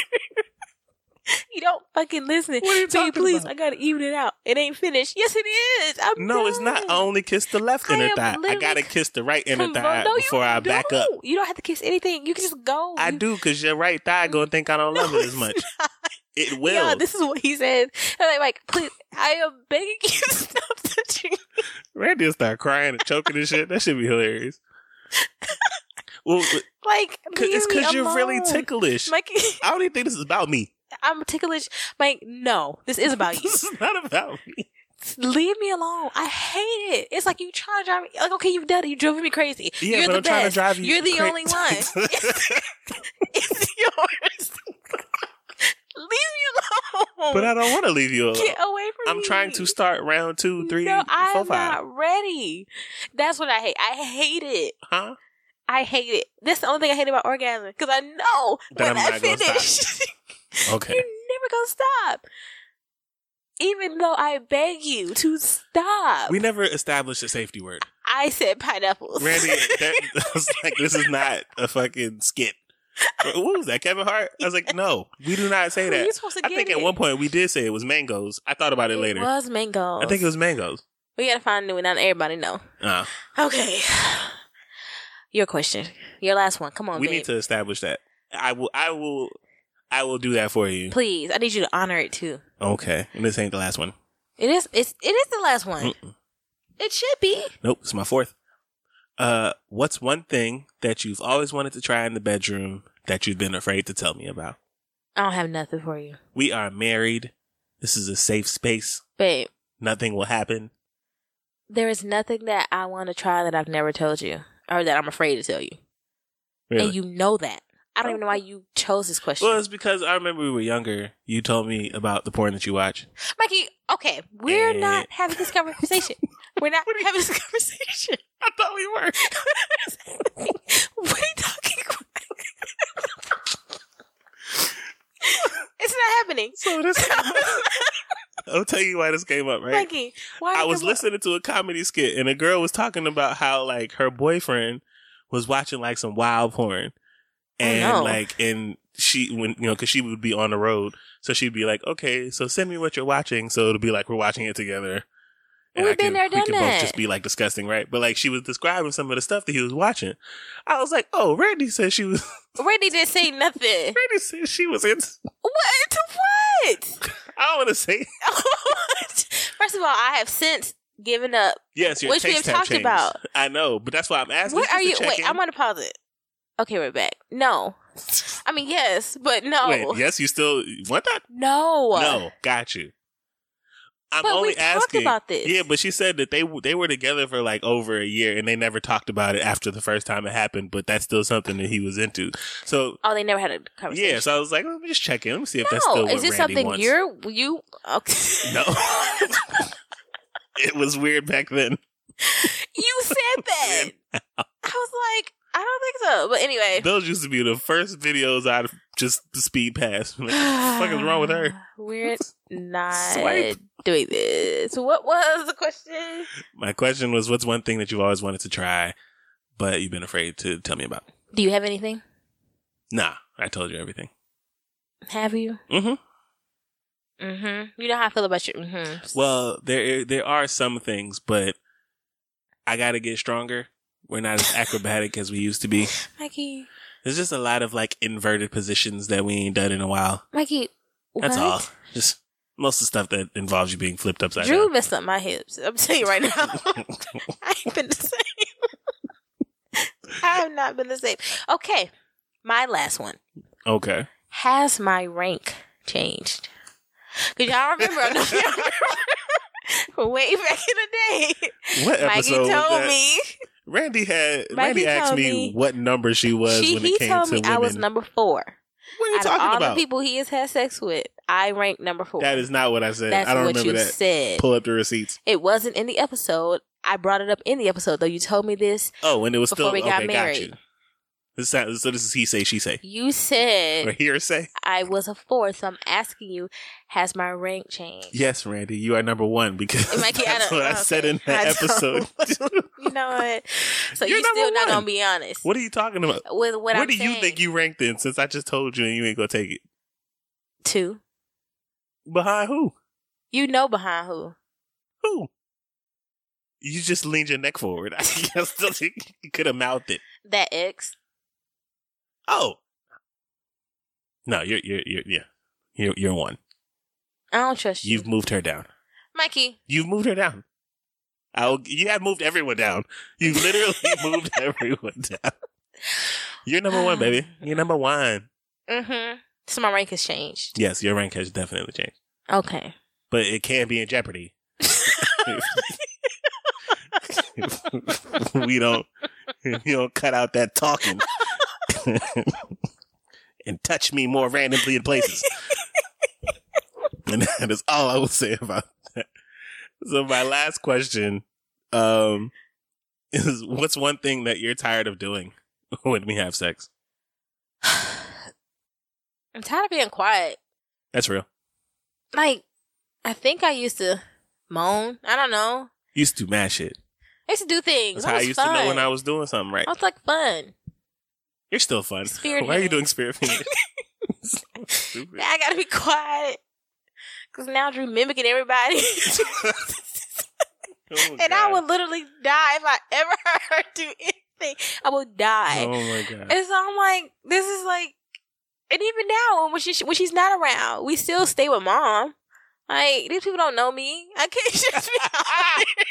You don't fucking listen. What are you Babe, talking please, about? I gotta even it out. It ain't finished. Yes, it is. I'm No, it's not. I done. only kiss the left I inner am thigh. I literally gotta kiss the right inner Convo- thigh no, you before I back up. don't. You don't have to kiss anything. You can just go. I You- do because your right thigh gonna think I don't No, love it as it's much. not. It will. Yeah, this is what he said. And I'm like, please, I am begging you to stop touching me. Randy will start crying and choking and shit. That should be hilarious. Well, Like, cause, leave it's me because you're really alone. ticklish. Like, I don't even think this is about me. I'm ticklish. Like, no, this is about you. This is not about me. Leave me alone. I hate it. It's like you trying to drive me. Like, okay, you've done it. You drove me crazy. Yeah, You're but the I'm trying to best. drive you. You're the cra- only one. It's yours. Leave me alone. But I don't want to leave you alone. Get away from me. I'm trying to start round two, three, No, I'm four, five. not ready. That's what I hate. I hate it. Huh? I hate it. That's the only thing I hate about orgasm. Because I know That when I'm I not gonna finish, Okay. you're never going to stop. Even though I beg you to stop. We never established a safety word. I said pineapples. Randy, that, that was like, this is not a fucking skit. What was that, Kevin Hart? I was like, no, we do not say that. You're supposed to I get think it. at one point we did say it was mangoes. I thought about it, It later. was mangoes. I think it was mangoes. We gotta find a new one. Not everybody know. Uh, Okay. Your question. Your last one. Come on, We babe. need to establish that. I will. I will. I will do that for you. Please, I need you to honor it too. Okay. And this ain't the last one. It is. It's. It is the last one. Mm-mm. It should be. Nope. It's my fourth. Uh, what's one thing that you've always wanted to try in the bedroom that you've been afraid to tell me about? I don't have nothing for you, We are married. This is a safe space. babe. Nothing will happen. There is nothing that I want to try that I've never told you, or that I'm afraid to tell you, Really? and you know that. I don't even know why you chose this question. Well, it's because I remember we were younger. You told me about the porn that you watch. Mikey, okay, we're And- not having this conversation. We're not having this conversation. I thought we were. What are you talking about? It's not happening. So this. I'll tell you why this came up, right? Mikey, why? I are was you- listening to a comedy skit, and a girl was talking about how like her boyfriend was watching like some wild porn, and no. like and she when you know because she would be on the road, so she'd be like, okay, so send me what you're watching, so it'll be like we're watching it together. And We've I been can, there, we done can that. both just be like disgusting, right? But like she was describing some of the stuff that he was watching. I was like, oh, Randy said she was. Randy didn't say nothing. Randy said she was in. What? What? I don't want to say. First of all, I have since given up. Yes, your Which we taste have have talked changed. about. I know, but that's why I'm asking. What This are is you? to Wait, check in. I'm gonna pause it. Okay, we're back. No, I mean yes, but no, Wait, yes, you still want that? no, No, got you. I'm But we only talked asking. about this. Yeah, but she said that they they were together for like over a year and they never talked about it after the first time it happened. But that's still something that he was into. So Oh, they never had a conversation. yeah, so I was like, let me just check in. Let me see if no, that's still what is this Randy something wants. you're you? Okay. No, it was weird back then. You said that. I was like, I don't think so. But anyway, Those used to be the first videos I'd just speed past. Like, what the fuck is wrong with her? We're not Swipe. doing this. What was the question? My question was, what's one thing that you've always wanted to try, but you've been afraid to tell me about? Do you have anything? Nah, I told you everything. Have you? Mm-hmm. Mm-hmm. You know how I feel about your mm-hmm. Well, there there are some things, but I got to get stronger. We're not as acrobatic as we used to be. Mikey. There's just a lot of like inverted positions that we ain't done in a while. Mikey, what? That's all. Just most of the stuff that involves you being flipped upside Drew down. messed up my hips. I'm telling you right now. I ain't been the same. I have not been the same. Okay. My last one. Okay. Has my rank changed? Because y'all remember, I know y'all remember from way back in the day. What Mikey episode was told that? me. Randy had Mikey Randy asked told me, me- what number she was She, when he it came told to me women. I was number four. What are you Out of talking all about? the people he has had sex with, I rank number four. That is not what I said. That's I don't what remember you that. said. Pull up the receipts. It wasn't in the episode. I brought it up in the episode, though. You told me this. Oh, and it was Before still we got okay. married. Got you. This sounds, so this is he say she say You said or hearsay. I was a four, so I'm asking you, has my rank changed? Yes, Randy, you are number one because Mikey, I that's don't- what I okay. said in that I episode. don't- You know what? So You're you still number not one. gonna be honest What are you talking about? with what Where I'm do saying. you think you ranked in? Since I just told you and you ain't gonna take it. Two. Behind who? You know behind who? Who? You just leaned your neck forward. I still think you could have mouthed it. That ex. Oh. No, you're you're you're yeah. You're you're one. I don't trust you, You've moved her down. Mikey. You've moved her down. I'll, you have moved everyone down. You've literally moved everyone down. You're number one, baby. You're number one. Mm-hmm. So my rank has changed. Yes, your rank has definitely changed. Okay. But it can be in jeopardy. we don't, you don't cut out that talking and touch me more randomly in places. And that is all I will say about that. So my last question um, is, what's one thing that you're tired of doing when we have sex? I'm tired of being quiet. That's real. Like, I think I used to moan. I don't know. Used to mash it. I used to do things. That's That how I was used fun. to know when I was doing something right. I was like fun. You're still fun. Spirit Why are you hand. doing spirit fingers? So stupid. Now I gotta be quiet. Because now Drew mimicking everybody. Oh, and I God. would literally die if I ever heard her do anything. anything, I will die. Oh my god! And so I'm like, this is like, and even now when she when she's not around, we still stay with mom. Like, these people don't know me. I can't just be out here.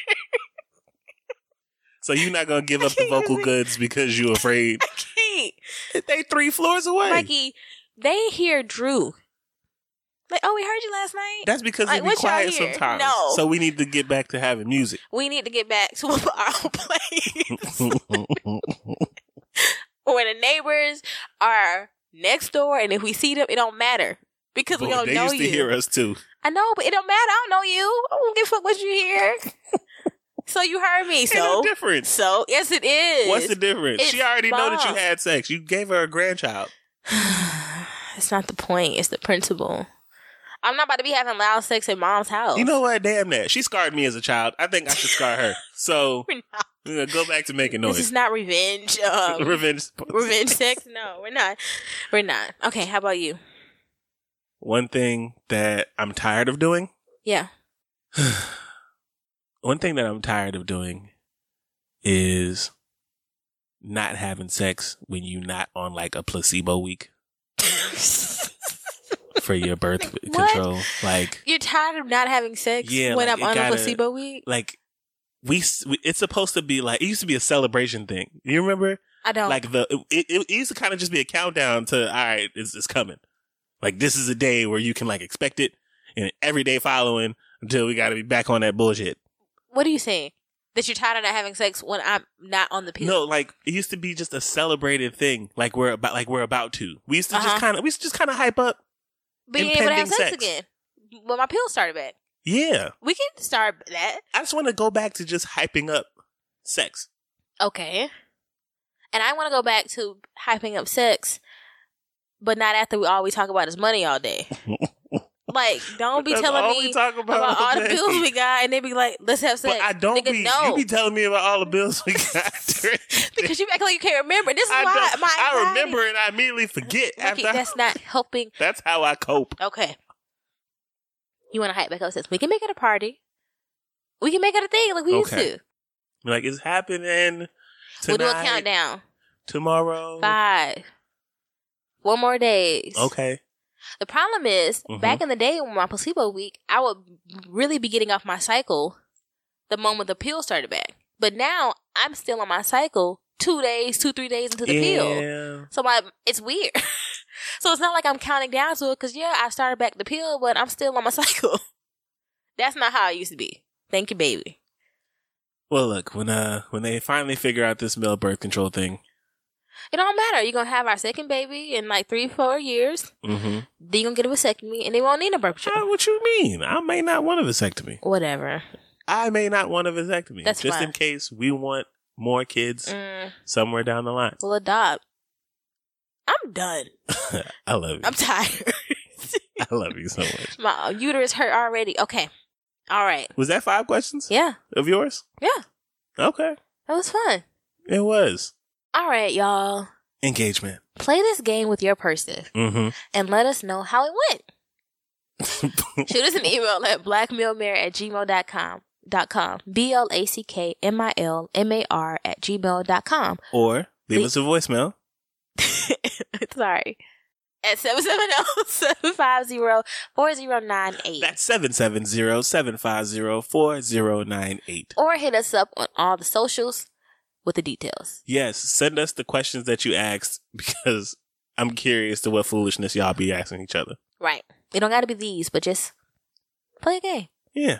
So you're not gonna give up the vocal goods because you're afraid? I can't. They three floors away. Mikey, they hear Drew. Like, oh, we heard you last night. That's because Like, we be what y'all quiet hear? sometimes. No. So we need to get back to having music. We need to get back to our own place. Or the neighbors are next door, and if we see them, it don't matter because we Boy, don't they know used you. to hear us too. I know, but it don't matter. I don't know you. I don't give a fuck what you hear. So you heard me. Ain't So no difference. So yes, it is. What's the difference? It's She already know that you mom. had sex. You gave her a grandchild. It's not the point. It's the principle. I'm not about to be having loud sex in mom's house. You know what? Damn that. She scarred me as a child. I think I should scar her. So We're not. we're gonna go back to making This is noise. not revenge. Um, Revenge. revenge sex? No, we're not. We're not. Okay, how about you? One thing that I'm tired of doing. Yeah. One thing that I'm tired of doing is not having sex when you're not on like a placebo week for your birth What? control. Like, You're tired of not having sex Yeah, when like, I'm it on gotta- a placebo week? like we, s- we, it's supposed to be like, it used to be a celebration thing. You remember? I don't. Like the, it, it, it used to kind of just be a countdown to, all right, it's, it's coming. Like this is a day where you can like expect it, and every day following until we got to be back on that bullshit. What are you saying? That you're tired of not having sex when I'm not on the pill? No, like it used to be just a celebrated thing. Like we're about, like we're about to. We used to Uh-huh. just kind of, we used to just kind of hype up. Being able to have impending sex, sex. again. When my pill started back. Yeah, We can start that. I just want to go back to just hyping up sex. Okay. And I want to go back to hyping up sex, but not after we all we talk about is money all day. Like, don't be That's telling all me we talk about about all the all day. bills we got, and they be like, let's have sex. But I don't Nigga, be. no. You be telling me about all the bills we got. during the Because you act like you can't remember. This is I, why don't- my I anxiety- remember and I immediately forget. Ricky, after that's not helping. That's how I cope. Okay. You want to hype back up sex? We can make it a party. We can make it a thing like we Okay. used to. Like it's happening tonight, We'll do a countdown. tomorrow. Five. Four more days. Okay. The problem is, Mhm. back in the day when my placebo week, I would really be getting off my cycle the moment the pill started back. But now I'm still on my cycle two days, two, three days into the pill. Yeah. So my it's weird. So it's not like I'm counting down to it because, yeah, I started back the pill, but I'm still on my cycle. That's not how it used to be. Thank you, baby. Well, look, when uh when they finally figure out this male birth control thing, It don't matter. You're going to have our second baby in like three, four years. mm-hmm. Then you're going to get a vasectomy and they won't need a birth control. what you mean? I may not want a vasectomy. Whatever. I may not want a vasectomy. That's just fine. in case we want more kids Mm, somewhere down the line. we'll adopt. I'm done. I love you. I'm tired. I love you so much. My uterus hurt already. Okay. All right. Was that five questions Yeah. of yours? Yeah. Okay. That was fun. It was. All right, y'all. Engagement. Play this game with your person Mm-hmm. and let us know how it went. Shoot us an email at blackmailmare at gmail dot com. Dot com. B L A C K M I L M A R at gmail dot com. Or leave Le- us a voicemail. Sorry. At seven seven zero, seven five zero, four zero nine eight. That's seven seven zero, seven five zero, four zero nine eight. Or hit us up on all the socials with the details. Yes, send us the questions that you asked because I'm curious to what foolishness y'all be asking each other. Right. It don't got to be these, but just play a game. Yeah.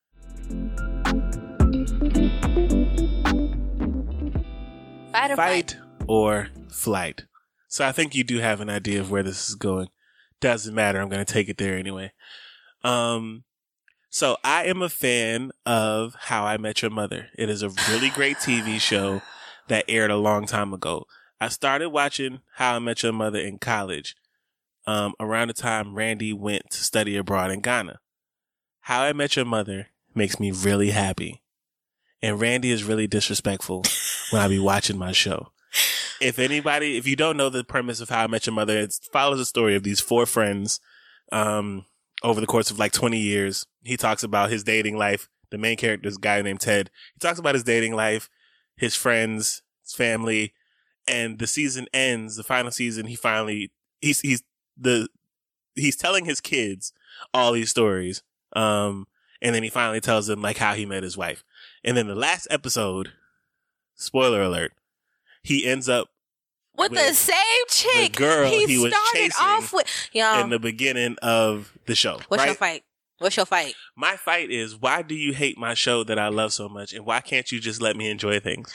Fight or flight. Fight or flight. So I think you do have an idea of where this is going. Doesn't matter. I'm going to take it there anyway. Um, so I am a fan of How I Met Your Mother. It is a really great T V show that aired a long time ago. I started watching How I Met Your Mother in college, um, around the time Randy went to study abroad in Ghana. How I Met Your Mother makes me really happy. And Randy is really disrespectful when I be watching my show. If anybody, if you don't know the premise of How I Met Your Mother, it follows the story of these four friends, um, over the course of like twenty years. He talks about his dating life. The main character is a guy named Ted. He talks about his dating life, his friends, family, and the season ends. The final season, he finally he's he's the he's telling his kids all these stories, um, and then he finally tells them like how he met his wife. And then the last episode, spoiler alert, he ends up with, with the same chick, the girl he, he was started chasing off with. Y'all, in the beginning of the show. What's right? your fight? What's your fight? My fight is, why do you hate my show that I love so much, and why can't you just let me enjoy things?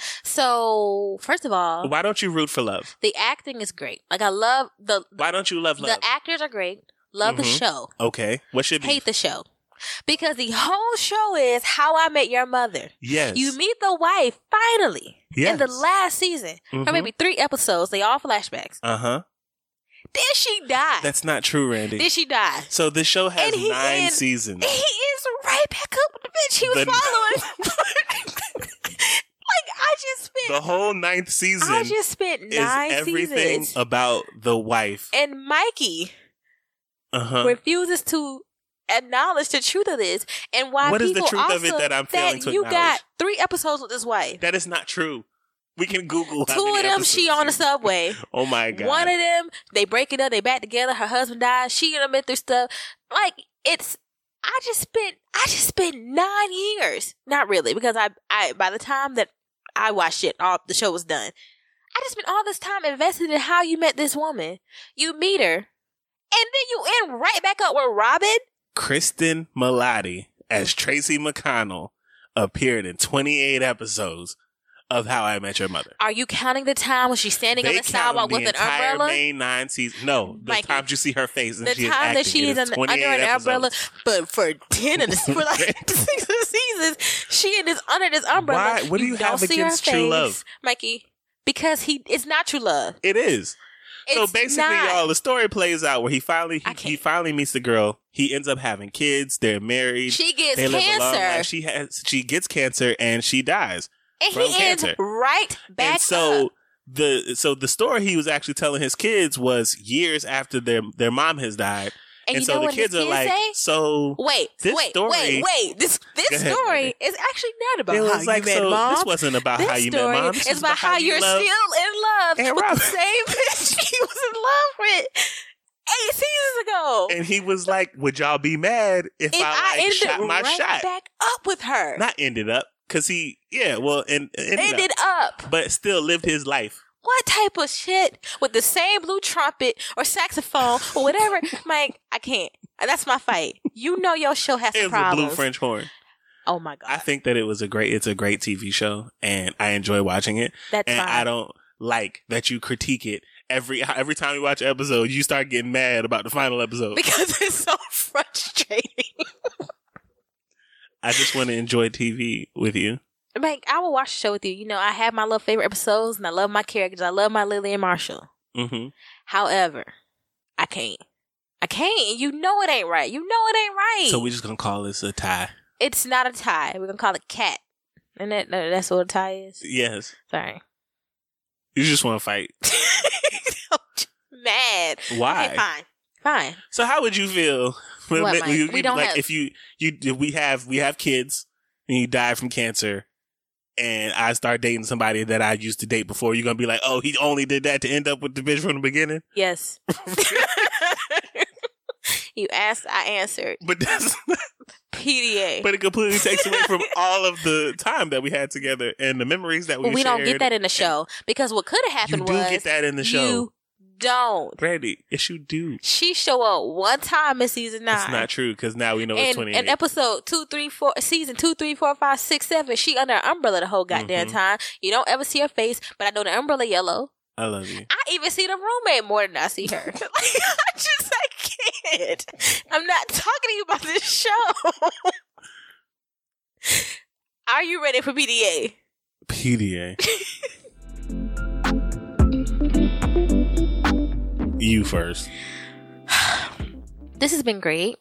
So, first of all, why don't you root for love? The acting is great. Like I love the. Why don't you love love? The actors are great. Love mm-hmm. the show. Okay, what should be? Hate the show. Because the whole show is How I Met Your Mother. Yes. You meet the wife, finally, yes. in the last season. Mm-hmm. Or maybe three episodes. They all flashbacks. Uh-huh. Then she died. That's not true, Randy. Then she died. So this show has nine is, seasons. He is right back up with the bitch he was the, following. Like, I just spent... The whole ninth season I just spent nine is everything seasons. About the wife. And Mikey uh-huh. refuses to acknowledge the truth of this, and why what people is the truth also of it that I'm failing that to you acknowledge? got three episodes with this wife. That is not true. We can Google how two many of them. episodes. She on the subway. Oh my god! One of them, they break it up. They back together. Her husband dies. She and him been through stuff. Like it's. I just spent. I just spent nine years. Not really, because I. I by the time that I watched it, all the show was done. I just spent all this time invested in how you met this woman. You meet her, and then you end right back up with Robin. Kristen Milotti as Tracy McConnell appeared in twenty-eight episodes of How I Met Your Mother. Are you counting the time when she's standing they on the sidewalk with an umbrella? The main nine seasons. No, the Mikey, times you see her face and the she is time acting, that she is in, under an episodes. umbrella, but for ten of the for like six of the seasons, she is under this umbrella. Why? What do you, you have don't against see her true face, love, Mikey? Because he, it's not true love. It is. It's so basically, not. y'all, the story plays out where he finally he, he finally meets the girl. He ends up having kids. They're married. She gets they live cancer. A long life. She has she gets cancer and she dies. And from he cancer. ends right back and so up. the so the story he was actually telling his kids was years after their their mom has died. And, and you so know the what kids his are kids like, say? so wait, this wait, story, wait, wait. This this Go ahead, story baby. is actually not about It how was like, you met so mom. this wasn't about this how you story met mom. This It's was about how you you're love still in love and with Robin. the same bitch he was in love with eight seasons ago. And he was like, would y'all be mad if, if I, I like, ended shot my right shot? back up with her. Not ended up, because he, yeah, well, and ended, ended up, up. but still lived his life. What type of shit with the same blue trumpet or saxophone or whatever? Mike, I can't. That's my fight. You know your show has It some was problems. a blue French horn. Oh my god! I think that it was a great. It's a great T V show, and I enjoy watching it. That's and fine. I don't like that you critique it every every time you watch an episode. You start getting mad about the final episode because it's so frustrating. I just want to enjoy T V with you. Mike, I will watch the show with you. You know, I have my little favorite episodes, and I love my characters. I love my Lily and Marshall. Mm-hmm. However, I can't. I can't. You know it ain't right. You know it ain't right. So we're just gonna call this a tie. It's not a tie. We're gonna call it cat. And that, that's what a tie is? Yes. Sorry. You just want to fight. Mad. Why? Okay, fine. Fine. So how would you feel when, What, when Mike? you, We don't like have- if you you if we have we have kids and you die from cancer and I start dating somebody that I used to date before, you're gonna be like, oh, he only did that to end up with the bitch from the beginning? Yes. You asked, I answered. But that's P D A. but it completely takes away from all of the time that we had together and the memories that we Well, we shared. don't get that in the show because what could have happened You do was get that in the show. You don't. Brandy, yes, you do. She show up one time in season nine. That's not true because now we know it's And twenty-eight. in episode two, three, four, season two, three, four, five, six, seven, she under an umbrella the whole goddamn Mhm. time. You don't ever see her face, but I know the umbrella yellow. I love you. I even see the roommate more than I see her. Like, I just, I can't. I'm not talking to you about this show. Are you ready for P D A? P D A. You first. This has been great.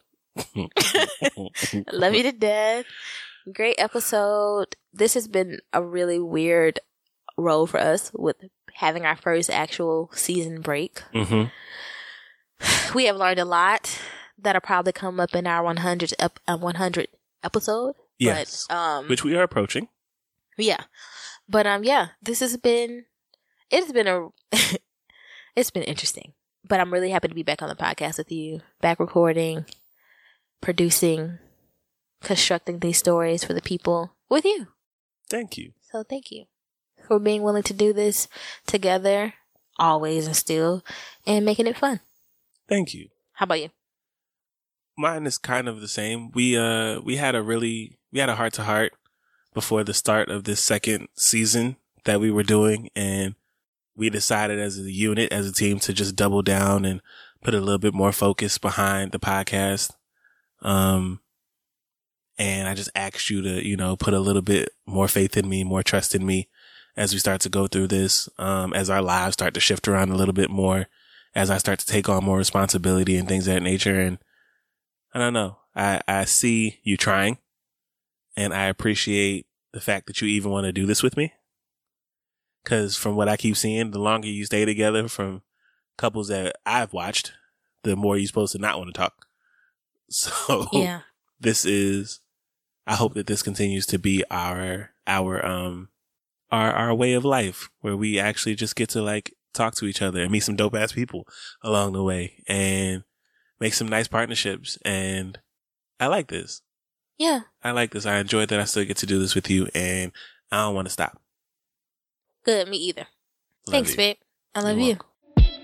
Love you to death. Great episode. This has been a really weird role for us with having our first actual season break. Mm-hmm. We have learned a lot that'll probably come up in our one hundredth ep- uh, one hundredth episode. Yes. But, um, Which we are approaching. yeah. But um, yeah, this has been it's been a it's been interesting. But I'm really happy to be back on the podcast with you, back recording, producing, constructing these stories for the people with you. Thank you. So thank you for being willing to do this together, always and still, and making it fun. Thank you. How about you? Mine is kind of the same. We uh we had a really we had a heart to heart before the start of this second season that we were doing, and we decided as a unit, as a team, to just double down and put a little bit more focus behind the podcast. Um, and I just asked you to, you know, put a little bit more faith in me, more trust in me as we start to go through this, um, as our lives start to shift around a little bit more, as I start to take on more responsibility and things of that nature. And I don't know, I, I see you trying, and I appreciate the fact that you even want to do this with me. Because from what I keep seeing, the longer you stay together, from couples that I've watched, the more you're supposed to not want to talk. So Yeah. this is, I hope that this continues to be our, our, um, our, our way of life, where we actually just get to like talk to each other and meet some dope ass people along the way and make some nice partnerships. And I like this. Yeah. I like this. I enjoyed that I still get to do this with you, and I don't want to stop. Good, me either. Love Thanks, you. babe. I love You're you. welcome.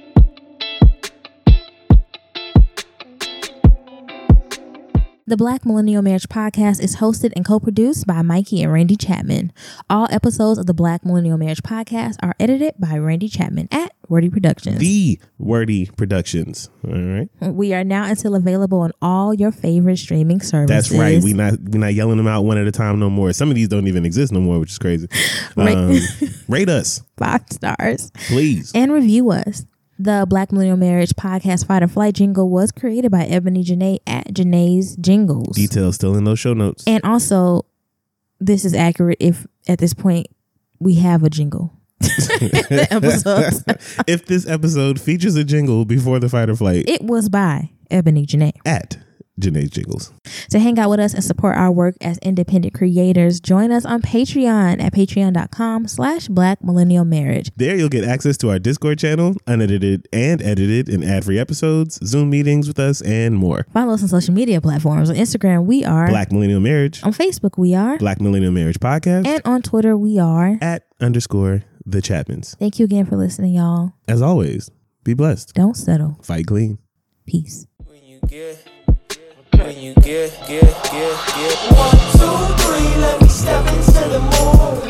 The Black Millennial Marriage Podcast is hosted and co-produced by Mikey and Randy Chapman. All episodes of the Black Millennial Marriage Podcast are edited by Randy Chapman at Wordy Productions. The Wordy Productions. All right. We are now until available on all your favorite streaming services. That's right. We not we not yelling them out one at a time no more. Some of these don't even exist no more, which is crazy. Rate- Um, rate us, Five stars. please. And review us. The Black Millennial Marriage Podcast Fight or Flight jingle was created by Ebony Janae at Janae's Jingles. Details still in those show notes. And also, this is accurate if at this point we have a jingle. The episodes. If this episode features a jingle before the fight or flight, It was by Ebony Janae. at Janae's Jingles. To hang out with us and support our work as independent creators, join us on Patreon at patreon.com slash Black Millennial Marriage. There you'll get access to our Discord channel, unedited and edited and ad-free episodes, Zoom meetings with us, and more. Follow us on social media platforms. On Instagram, we are Black Millennial Marriage, on Facebook, we are Black Millennial Marriage Podcast, and on Twitter, we are at underscore the Chapmans. Thank you again for listening, y'all. As always, be blessed. Don't settle. Fight clean. Peace. When you get, when you get, get, get, get. One, two, three, let me step into the moon.